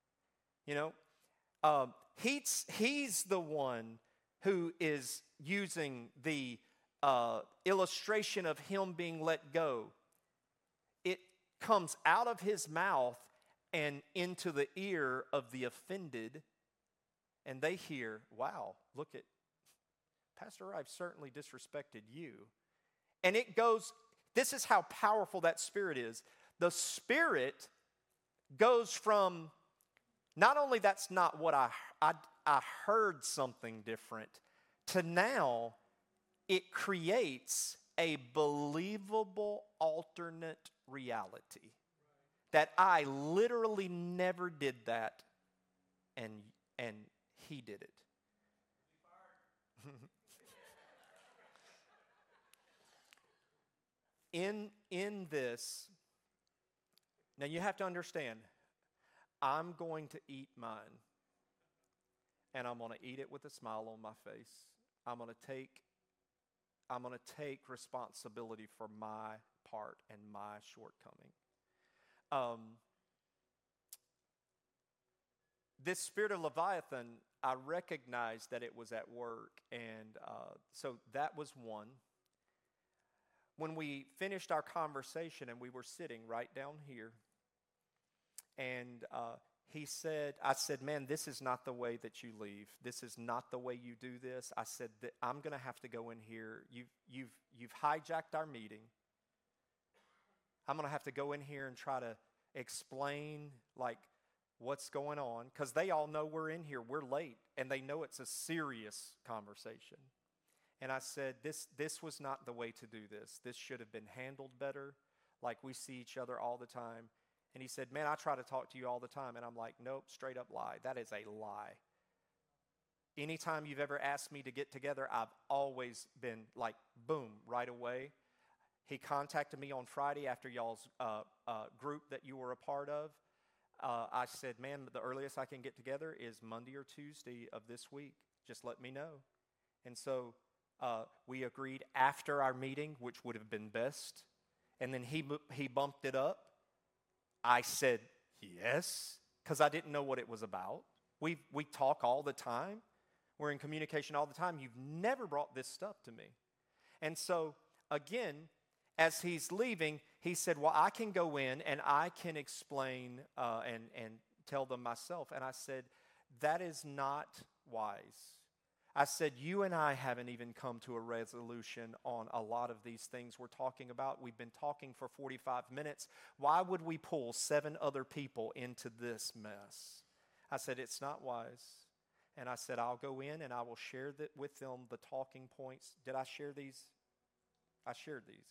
He's the one who is using the illustration of him being let go. It comes out of his mouth and into the ear of the offended, and they hear, wow, look at Pastor, I've certainly disrespected you. And it goes, this is how powerful that spirit is. The spirit goes from, not only that's not what I heard something different, to now it creates a believable alternate reality. That I literally never did that, and he did it. In this, now you have to understand, I'm going to eat mine, and I'm going to eat it with a smile on my face. I'm going to take responsibility for my part and my shortcoming. This spirit of Leviathan, I recognized that it was at work, and so that was one. When we finished our conversation and we were sitting right down here, and I said, man, this is not the way that you leave. This is not the way you do this. I said, I'm going to have to go in here. You've hijacked our meeting. I'm going to have to go in here and try to explain, like, what's going on, because they all know we're in here. We're late, and they know it's a serious conversation. And I said, this was not the way to do this. This should have been handled better, like we see each other all the time. And he said, man, I try to talk to you all the time. And I'm like, nope, straight up lie. That is a lie. Anytime you've ever asked me to get together, I've always been like, boom, right away. He contacted me on Friday after y'all's group that you were a part of. I said, man, the earliest I can get together is Monday or Tuesday of this week. Just let me know. And so we agreed after our meeting, which would have been best. And then he bumped it up. I said, yes, because I didn't know what it was about. We talk all the time. We're in communication all the time. You've never brought this stuff to me. And so, again, as he's leaving, he said, well, I can go in and I can explain and tell them myself. And I said, that is not wise. I said, you and I haven't even come to a resolution on a lot of these things we're talking about. We've been talking for 45 minutes. Why would we pull 7 other people into this mess? I said, it's not wise. And I said, I'll go in and I will share with them the talking points. Did I share these? I shared these.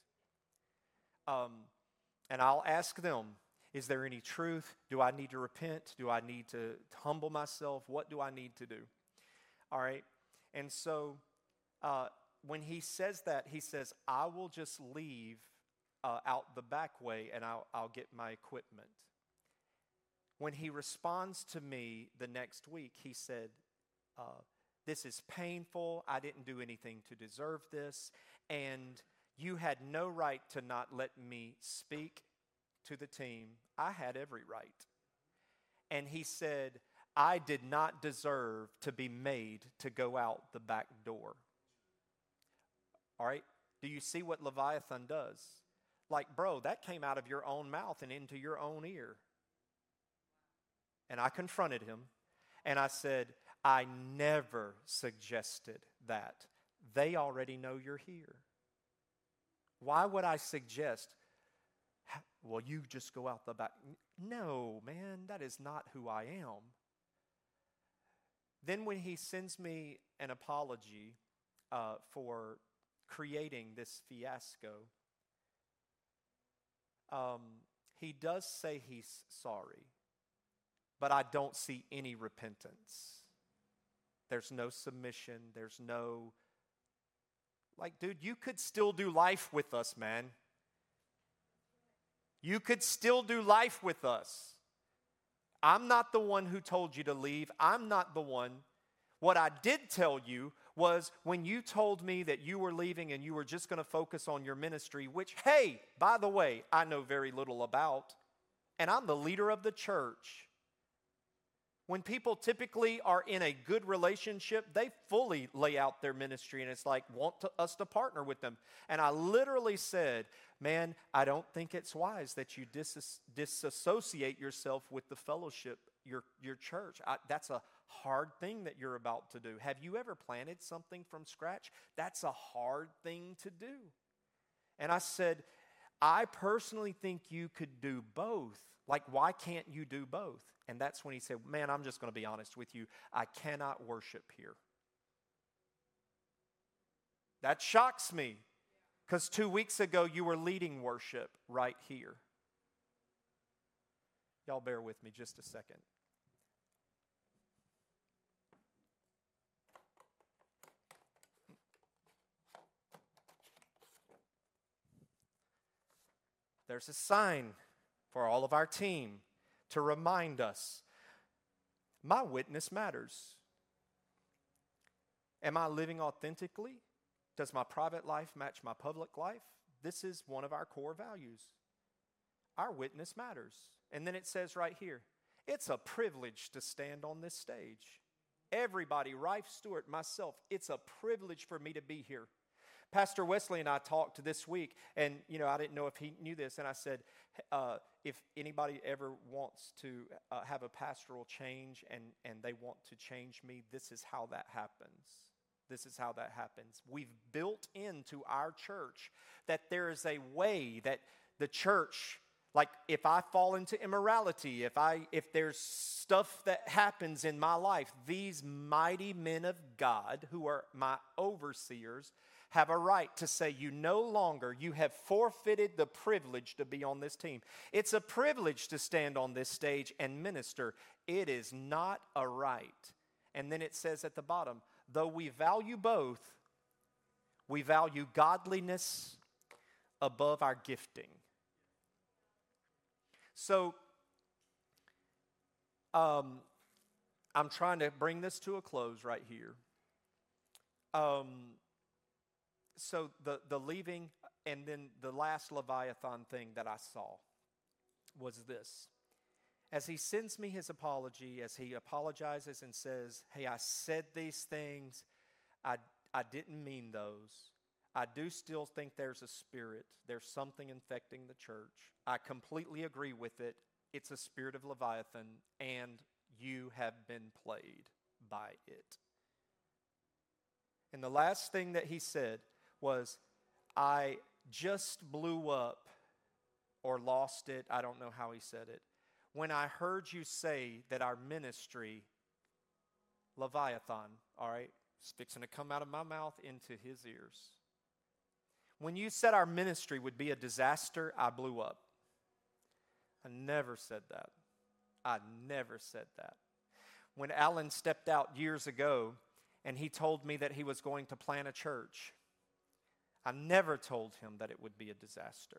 And I'll ask them, is there any truth? Do I need to repent? Do I need to humble myself? What do I need to do? All right. And so when he says that, he says, I will just leave out the back way and I'll get my equipment. When he responds to me the next week, he said, this is painful. I didn't do anything to deserve this. And you had no right to not let me speak to the team. I had every right. And he said, I did not deserve to be made to go out the back door. All right? Do you see what Leviathan does? Like, bro, that came out of your own mouth and into your own ear. And I confronted him, and I said, I never suggested that. They already know you're here. Why would I suggest, well, you just go out the back? No, man, that is not who I am. Then when he sends me an apology for creating this fiasco, he does say he's sorry, but I don't see any repentance. There's no submission. There's no, like, dude, you could still do life with us, man. You could still do life with us. I'm not the one who told you to leave. I'm not the one. What I did tell you was when you told me that you were leaving and you were just going to focus on your ministry, which, hey, by the way, I know very little about, and I'm the leader of the church. When people typically are in a good relationship, they fully lay out their ministry, and it's like, us to partner with them. And I literally said, man, I don't think it's wise that you disassociate yourself with the fellowship, your church. That's a hard thing that you're about to do. Have you ever planted something from scratch? That's a hard thing to do. And I said, I personally think you could do both. Like, why can't you do both? And that's when he said, man, I'm just going to be honest with you. I cannot worship here. That shocks me, because 2 weeks ago you were leading worship right here. Y'all bear with me just a second. There's a sign for all of our team to remind us, my witness matters. Am I living authentically? Does my private life match my public life? This is one of our core values. Our witness matters. And then it says right here, it's a privilege to stand on this stage. Everybody, Rife Stewart, myself, it's a privilege for me to be here. Pastor Wesley and I talked this week, and I didn't know if he knew this, and I said, if anybody ever wants to have a pastoral change and they want to change me, this is how that happens. This is how that happens. We've built into our church that there is a way that the church, like if I fall into immorality, if there's stuff that happens in my life, these mighty men of God who are my overseers have a right to say, you have forfeited the privilege to be on this team. It's a privilege to stand on this stage and minister. It is not a right. And then it says at the bottom, though we value both, we value godliness above our gifting. So, I'm trying to bring this to a close right here. So the leaving, and then the last Leviathan thing that I saw was this. As he sends me his apology, as he apologizes and says, hey, I said these things, I didn't mean those. I do still think there's a spirit. There's something infecting the church. I completely agree with it. It's a spirit of Leviathan, and you have been played by it. And the last thing that he said was, I just blew up or lost it. I don't know how he said it. When I heard you say that our ministry, Leviathan, all right, it's fixing to come out of my mouth into his ears. When you said our ministry would be a disaster, I blew up. I never said that. I never said that. When Alan stepped out years ago and he told me that he was going to plant a church, I never told him that it would be a disaster.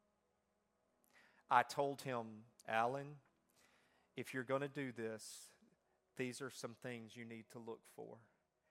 I told him, Alan, if you're going to do this, these are some things you need to look for.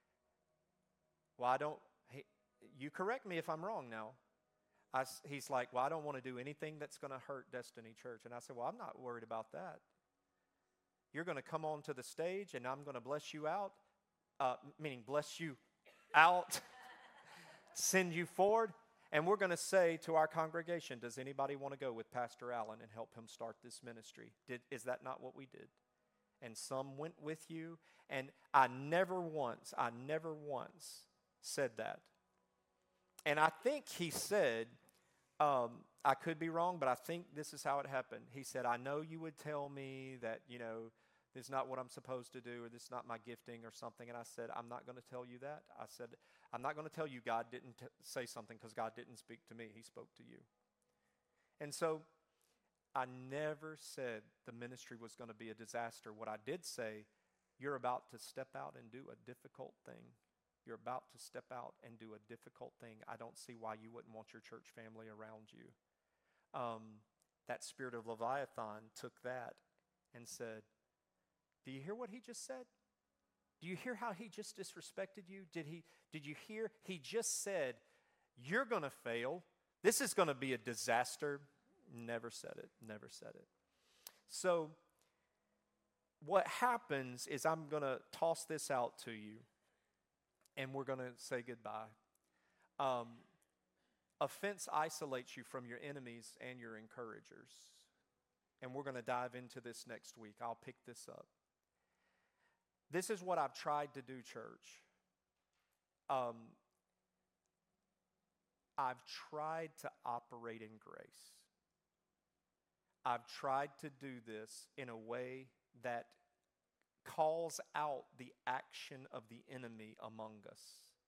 Well, you correct me if I'm wrong now. He's like, well, I don't want to do anything that's going to hurt Destiny Church. And I said, well, I'm not worried about that. You're going to come onto the stage and I'm going to bless you out, meaning bless you out, send you forward. And we're going to say to our congregation, does anybody want to go with Pastor Allen and help him start this ministry? Is that not what we did? and some went with you. And I never once said that. And I think he said, I could be wrong, but I think this is how it happened. He said, I know you would tell me that, this is not what I'm supposed to do, or this is not my gifting or something. And I said, I'm not going to tell you that. I said, I'm not going to tell you God didn't say something, because God didn't speak to me. He spoke to you. And so I never said the ministry was going to be a disaster. What I did say, you're about to step out and do a difficult thing. You're about to step out and do a difficult thing. I don't see why you wouldn't want your church family around you. That spirit of Leviathan took that and said, do you hear what he just said? Do you hear how he just disrespected you? Did you hear? He just said, you're going to fail. This is going to be a disaster. Never said it. Never said it. So what happens is, I'm going to toss this out to you, and we're going to say goodbye. Offense isolates you from your enemies and your encouragers. And we're going to dive into this next week. I'll pick this up. This is what I've tried to do, church. I've tried to operate in grace. I've tried to do this in a way that calls out the action of the enemy among us.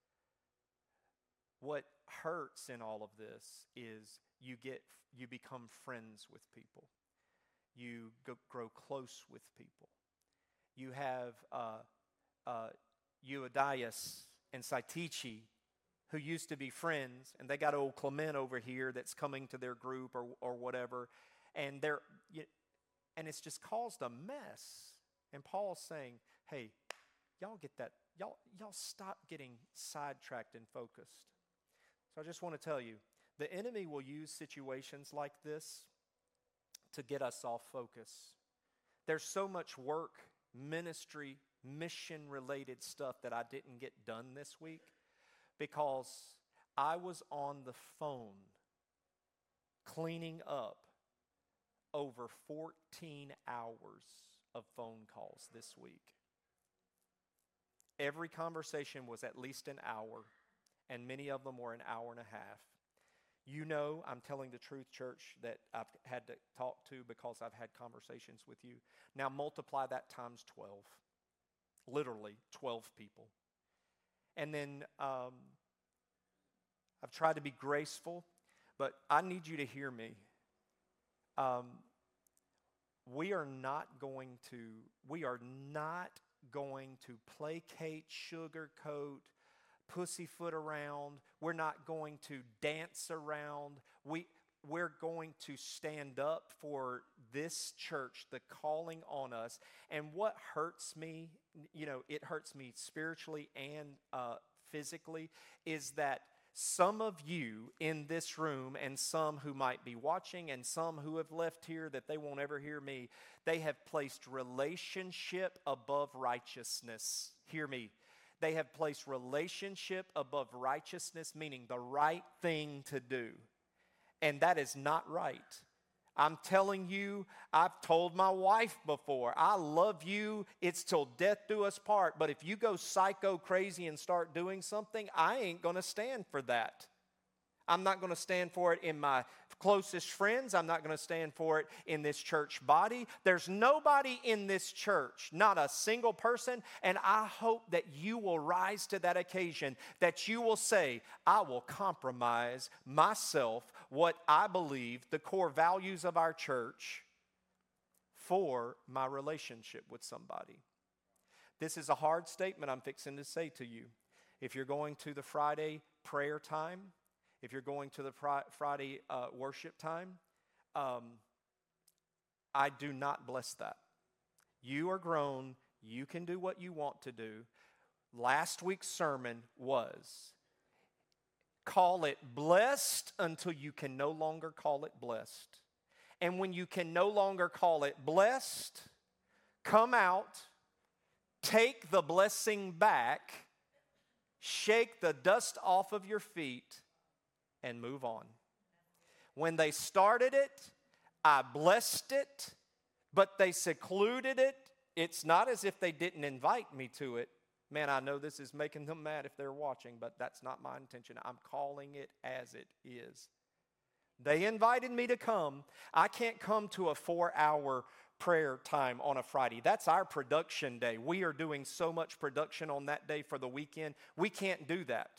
What hurts in all of this is you become friends with people. You grow close with people. You have Euodias and Syntyche, who used to be friends, and they got old Clement over here that's coming to their group or whatever, and it's just caused a mess. And Paul's saying, hey, y'all get that, y'all stop getting sidetracked and focused. So I just want to tell you, the enemy will use situations like this to get us off focus. There's so much work, ministry, mission-related stuff that I didn't get done this week because I was on the phone cleaning up over 14 hours of phone calls this week. Every conversation was at least an hour, and many of them were an hour and a half. You know, I'm telling the truth, church, that I've had to talk to because I've had conversations with you. Now multiply that times 12. Literally 12 people. And then I've tried to be graceful, but I need you to hear me. We are not going to placate, sugarcoat, pussyfoot around. We're not going to dance around. We're going to stand up for this church, the calling on us. And what hurts me, it hurts me spiritually and physically, is that some of you in this room, and some who might be watching, and some who have left here that they won't ever hear me, they have placed relationship above righteousness. Hear me. They have placed relationship above righteousness, meaning the right thing to do. And that is not right. I'm telling you, I've told my wife before, I love you, it's till death do us part. But if you go psycho crazy and start doing something, I ain't going to stand for that. I'm not going to stand for it in my closest friends. I'm not going to stand for it in this church body. There's nobody in this church, not a single person, and I hope that you will rise to that occasion, that you will say, I will compromise myself, what I believe, the core values of our church, for my relationship with somebody. This is a hard statement I'm fixing to say to you. If you're going to the Friday prayer time, if you're going to the Friday worship time, I do not bless that. You are grown. You can do what you want to do. Last week's sermon was, call it blessed until you can no longer call it blessed. And when you can no longer call it blessed, come out, take the blessing back, shake the dust off of your feet, and move on. When they started it, I blessed it, but they secluded it it's not as if they didn't invite me to it. Man, I know this is making them mad if they're watching, but that's not my intention. I'm calling it as it is. They invited me to come. I can't come to a 4-hour prayer time on a Friday. That's our production day. We are doing so much production on that day for the weekend. We can't do that.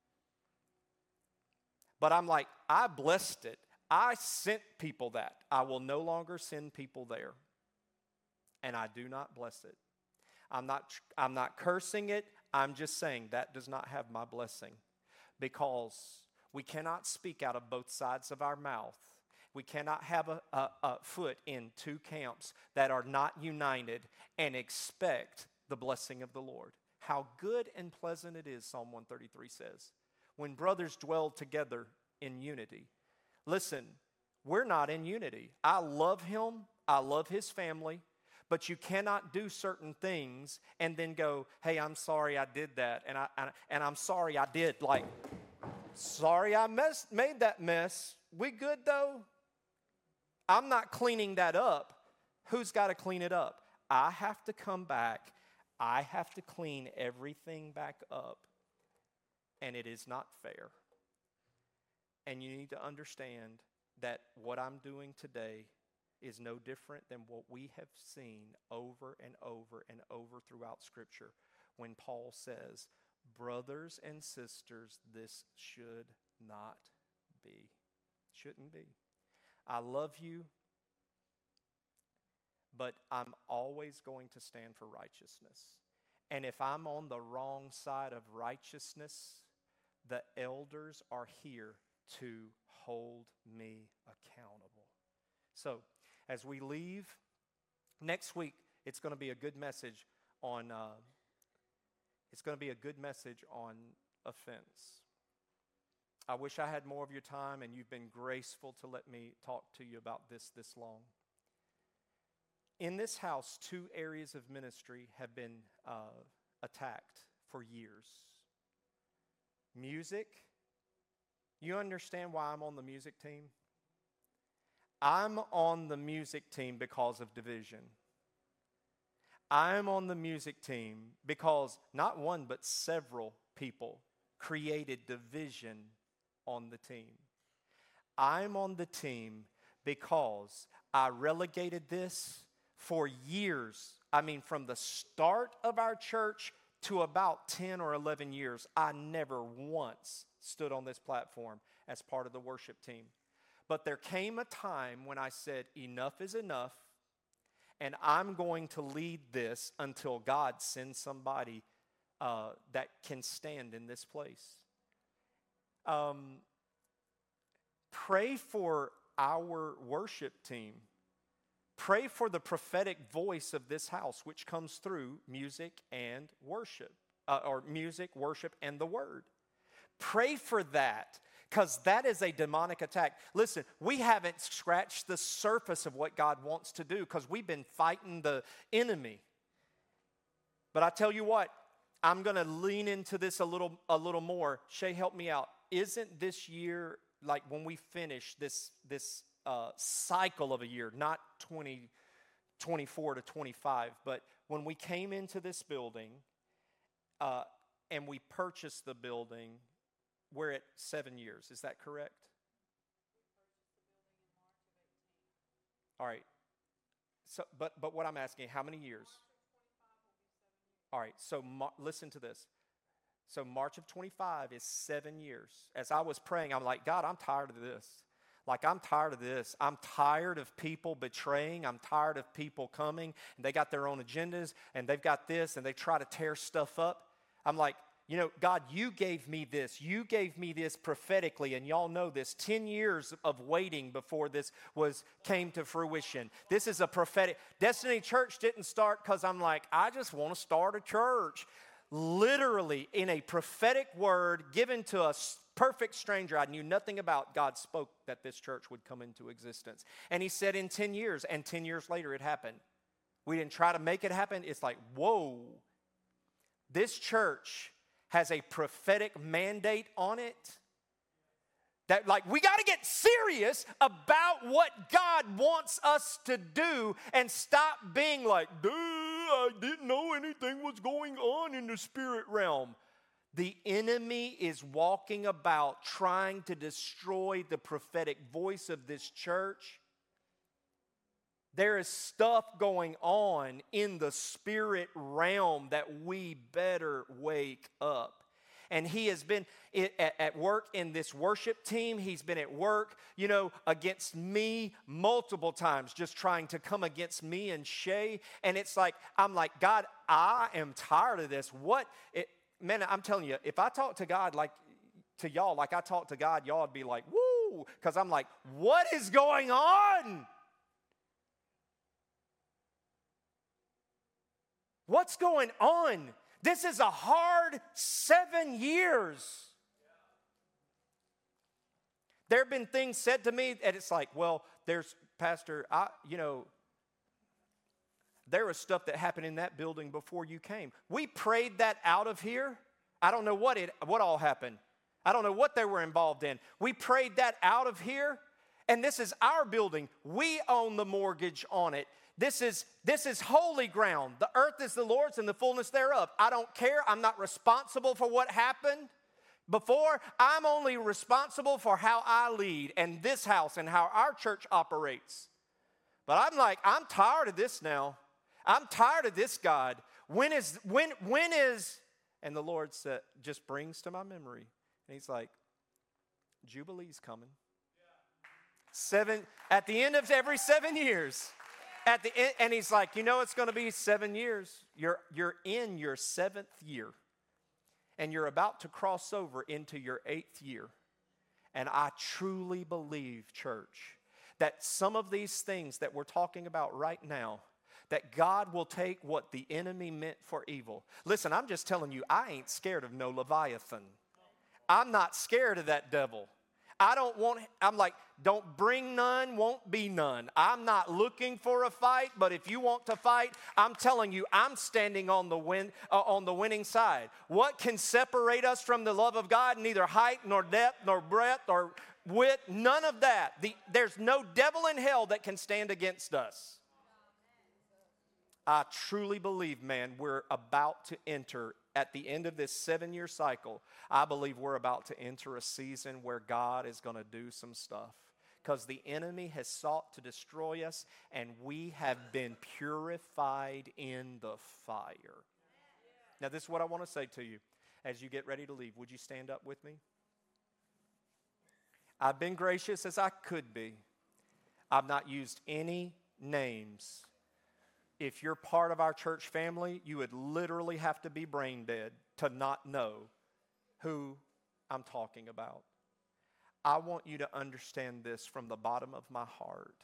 But I'm like, I blessed it. I sent people that. I will no longer send people there. And I do not bless it. I'm not cursing it. I'm just saying that does not have my blessing, because we cannot speak out of both sides of our mouth. We cannot have a foot in two camps that are not united and expect the blessing of the Lord. How good and pleasant it is, Psalm 133 says, when brothers dwell together in unity. Listen, we're not in unity. I love him. I love his family. But you cannot do certain things and then go, hey, I'm sorry I did that. And I'm sorry I did. Like, sorry I made that mess. We good though? I'm not cleaning that up. Who's got to clean it up? I have to come back. I have to clean everything back up. And it is not fair. And you need to understand that what I'm doing today is no different than what we have seen over and over and over throughout Scripture when Paul says, brothers and sisters, this should not be. Shouldn't be. I love you, but I'm always going to stand for righteousness. And if I'm on the wrong side of righteousness, the elders are here to hold me accountable. So, as we leave, next week, it's going to be a good message on offense. I wish I had more of your time, and you've been graceful to let me talk to you about this long. In this house, 2 areas of ministry have been attacked for years. Music. You understand why I'm on the music team? I'm on the music team because of division. I'm on the music team because not one but several people created division on the team. I'm on the team because I relegated this for years. I mean, from the start of our church to about 10 or 11 years, I never once stood on this platform as part of the worship team. But there came a time when I said, enough is enough, and I'm going to lead this until God sends somebody that can stand in this place. Pray for our worship team. Pray for the prophetic voice of this house, which comes through music and worship, or music, worship, and the word. Pray for that, because that is a demonic attack. Listen, we haven't scratched the surface of what God wants to do because we've been fighting the enemy. But I tell you what, I'm going to lean into this a little more. Shay, help me out. Isn't this year, like when we finish this cycle of a year, not 2024 to 25, but when we came into this building and we purchased the building, we're at 7 years. Is that correct? All right. So, but what I'm asking, how many years? All right. So listen to this. So March of 25 is 7 years. As I was praying, I'm like, God, I'm tired of this. Like, I'm tired of this. I'm tired of people betraying. I'm tired of people coming, and they got their own agendas, and they've got this, and they try to tear stuff up. I'm like, you know, God, you gave me this. You gave me this prophetically, and y'all know this. 10 years of waiting before this came to fruition. This is a prophetic. Destiny Church didn't start because I'm like, I just want to start a church. Literally, in a prophetic word given to a perfect stranger I knew nothing about, God spoke that this church would come into existence. And he said in 10 years, and 10 years later it happened. We didn't try to make it happen. It's like, whoa. This church has a prophetic mandate on it that, like, we got to get serious about what God wants us to do and stop being like, duh, I didn't know anything was going on in the spirit realm. The enemy is walking about trying to destroy the prophetic voice of this church. There is stuff going on in the spirit realm that we better wake up. And he has been at work in this worship team. He's been at work, against me multiple times, just trying to come against me and Shay. And it's like, I'm like, God, I am tired of this. Man, I'm telling you, if I talk to God to y'all like I talk to God, y'all would be like, woo, because I'm like, what is going on? What's going on? This is a hard 7 years. There have been things said to me and it's like, well, there's, Pastor, there was stuff that happened in that building before you came. We prayed that out of here. I don't know what all happened. I don't know what they were involved in. We prayed that out of here, and this is our building. We own the mortgage on it. This is holy ground. The earth is the Lord's and the fullness thereof. I don't care. I'm not responsible for what happened before. I'm only responsible for how I lead and this house and how our church operates. But I'm like, I'm tired of this now. I'm tired of this, God. When is, and the Lord said, just brings to my memory. And he's like, Jubilee's coming. At the end of every 7 years. At the end, and he's like, it's going to be 7 years. You're in your 7th year. And you're about to cross over into your 8th year. And I truly believe, church, that some of these things that we're talking about right now, that God will take what the enemy meant for evil. Listen, I'm just telling you, I ain't scared of no Leviathan. I'm not scared of that devil. I'm like, don't bring none, won't be none. I'm not looking for a fight, but if you want to fight, I'm telling you, I'm standing on the winning side. What can separate us from the love of God? Neither height, nor depth, nor breadth, or width, none of that. There's no devil in hell that can stand against us. I truly believe, man, we're about to enter, at the end of this 7-year cycle, I believe we're about to enter a season where God is going to do some stuff. Because the enemy has sought to destroy us, and we have been purified in the fire. Now, this is what I want to say to you as you get ready to leave. Would you stand up with me? I've been gracious as I could be. I've not used any names. If you're part of our church family, you would literally have to be brain dead to not know who I'm talking about. I want you to understand this from the bottom of my heart.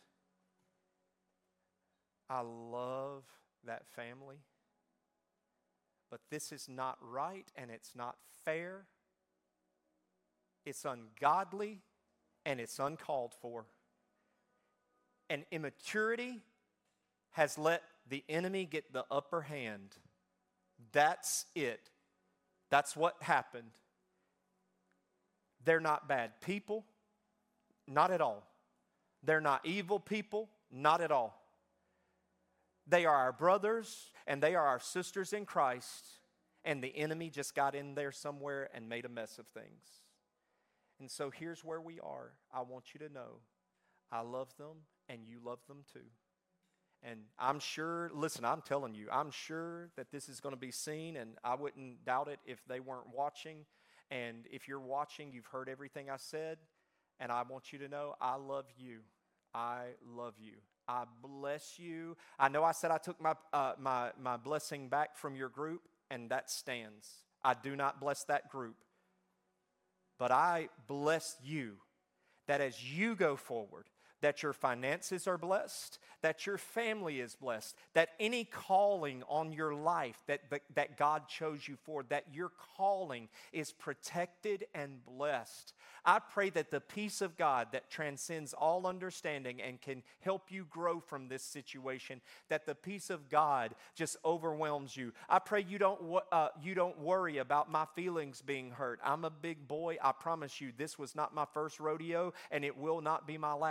I love that family, but this is not right and it's not fair. It's ungodly and it's uncalled for. And immaturity has let the enemy get the upper hand. That's it. That's what happened. They're not bad people, not at all. They're not evil people, not at all. They are our brothers and they are our sisters in Christ, and the enemy just got in there somewhere and made a mess of things. And so here's where we are. I want you to know I love them and you love them too. And I'm sure, listen, I'm telling you, I'm sure that this is going to be seen, and I wouldn't doubt it if they weren't watching. And if you're watching, you've heard everything I said, and I want you to know I love you. I love you. I bless you. I know I said I took my blessing back from your group, and that stands. I do not bless that group. But I bless you that as you go forward, that your finances are blessed, that your family is blessed, that any calling on your life that God chose you for, that your calling is protected and blessed. I pray that the peace of God that transcends all understanding and can help you grow from this situation, that the peace of God just overwhelms you. I pray you don't worry about my feelings being hurt. I'm a big boy. I promise you, this was not my first rodeo, and it will not be my last.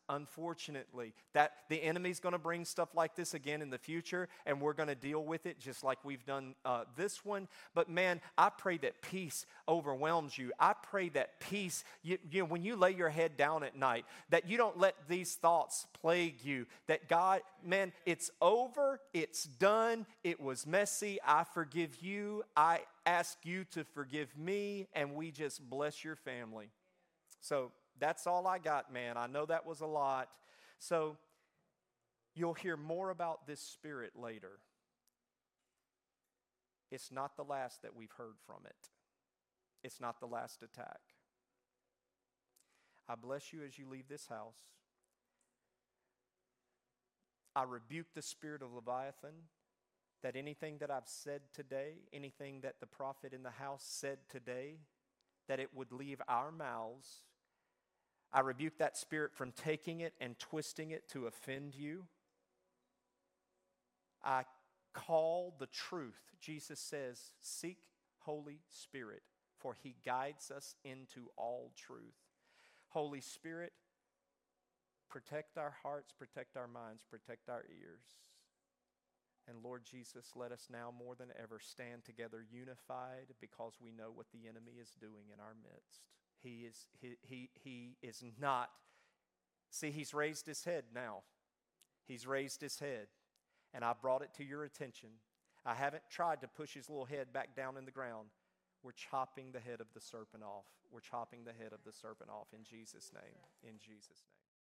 unfortunately, that the enemy's going to bring stuff like this again in the future, and we're going to deal with it just like we've done this one. But man, I pray that peace overwhelms you. I pray that peace, when you lay your head down at night, that you don't let these thoughts plague you. That God, man, it's over, it's done, it was messy, I forgive you, I ask you to forgive me, and we just bless your family. So that's all I got, man. I know that was a lot. So you'll hear more about this spirit later. It's not the last that we've heard from it. It's not the last attack. I bless you as you leave this house. I rebuke the spirit of Leviathan, that anything that I've said today, anything that the prophet in the house said today, that it would leave our mouths. I rebuke that spirit from taking it and twisting it to offend you. I call the truth. Jesus says, seek Holy Spirit, for he guides us into all truth. Holy Spirit, protect our hearts, protect our minds, protect our ears. And Lord Jesus, let us now more than ever stand together unified, because we know what the enemy is doing in our midst. He is not, see, he's raised his head now. He's raised his head, and I brought it to your attention. I haven't tried to push his little head back down in the ground. We're chopping the head of the serpent off. We're chopping the head of the serpent off in Jesus' name. In Jesus' name.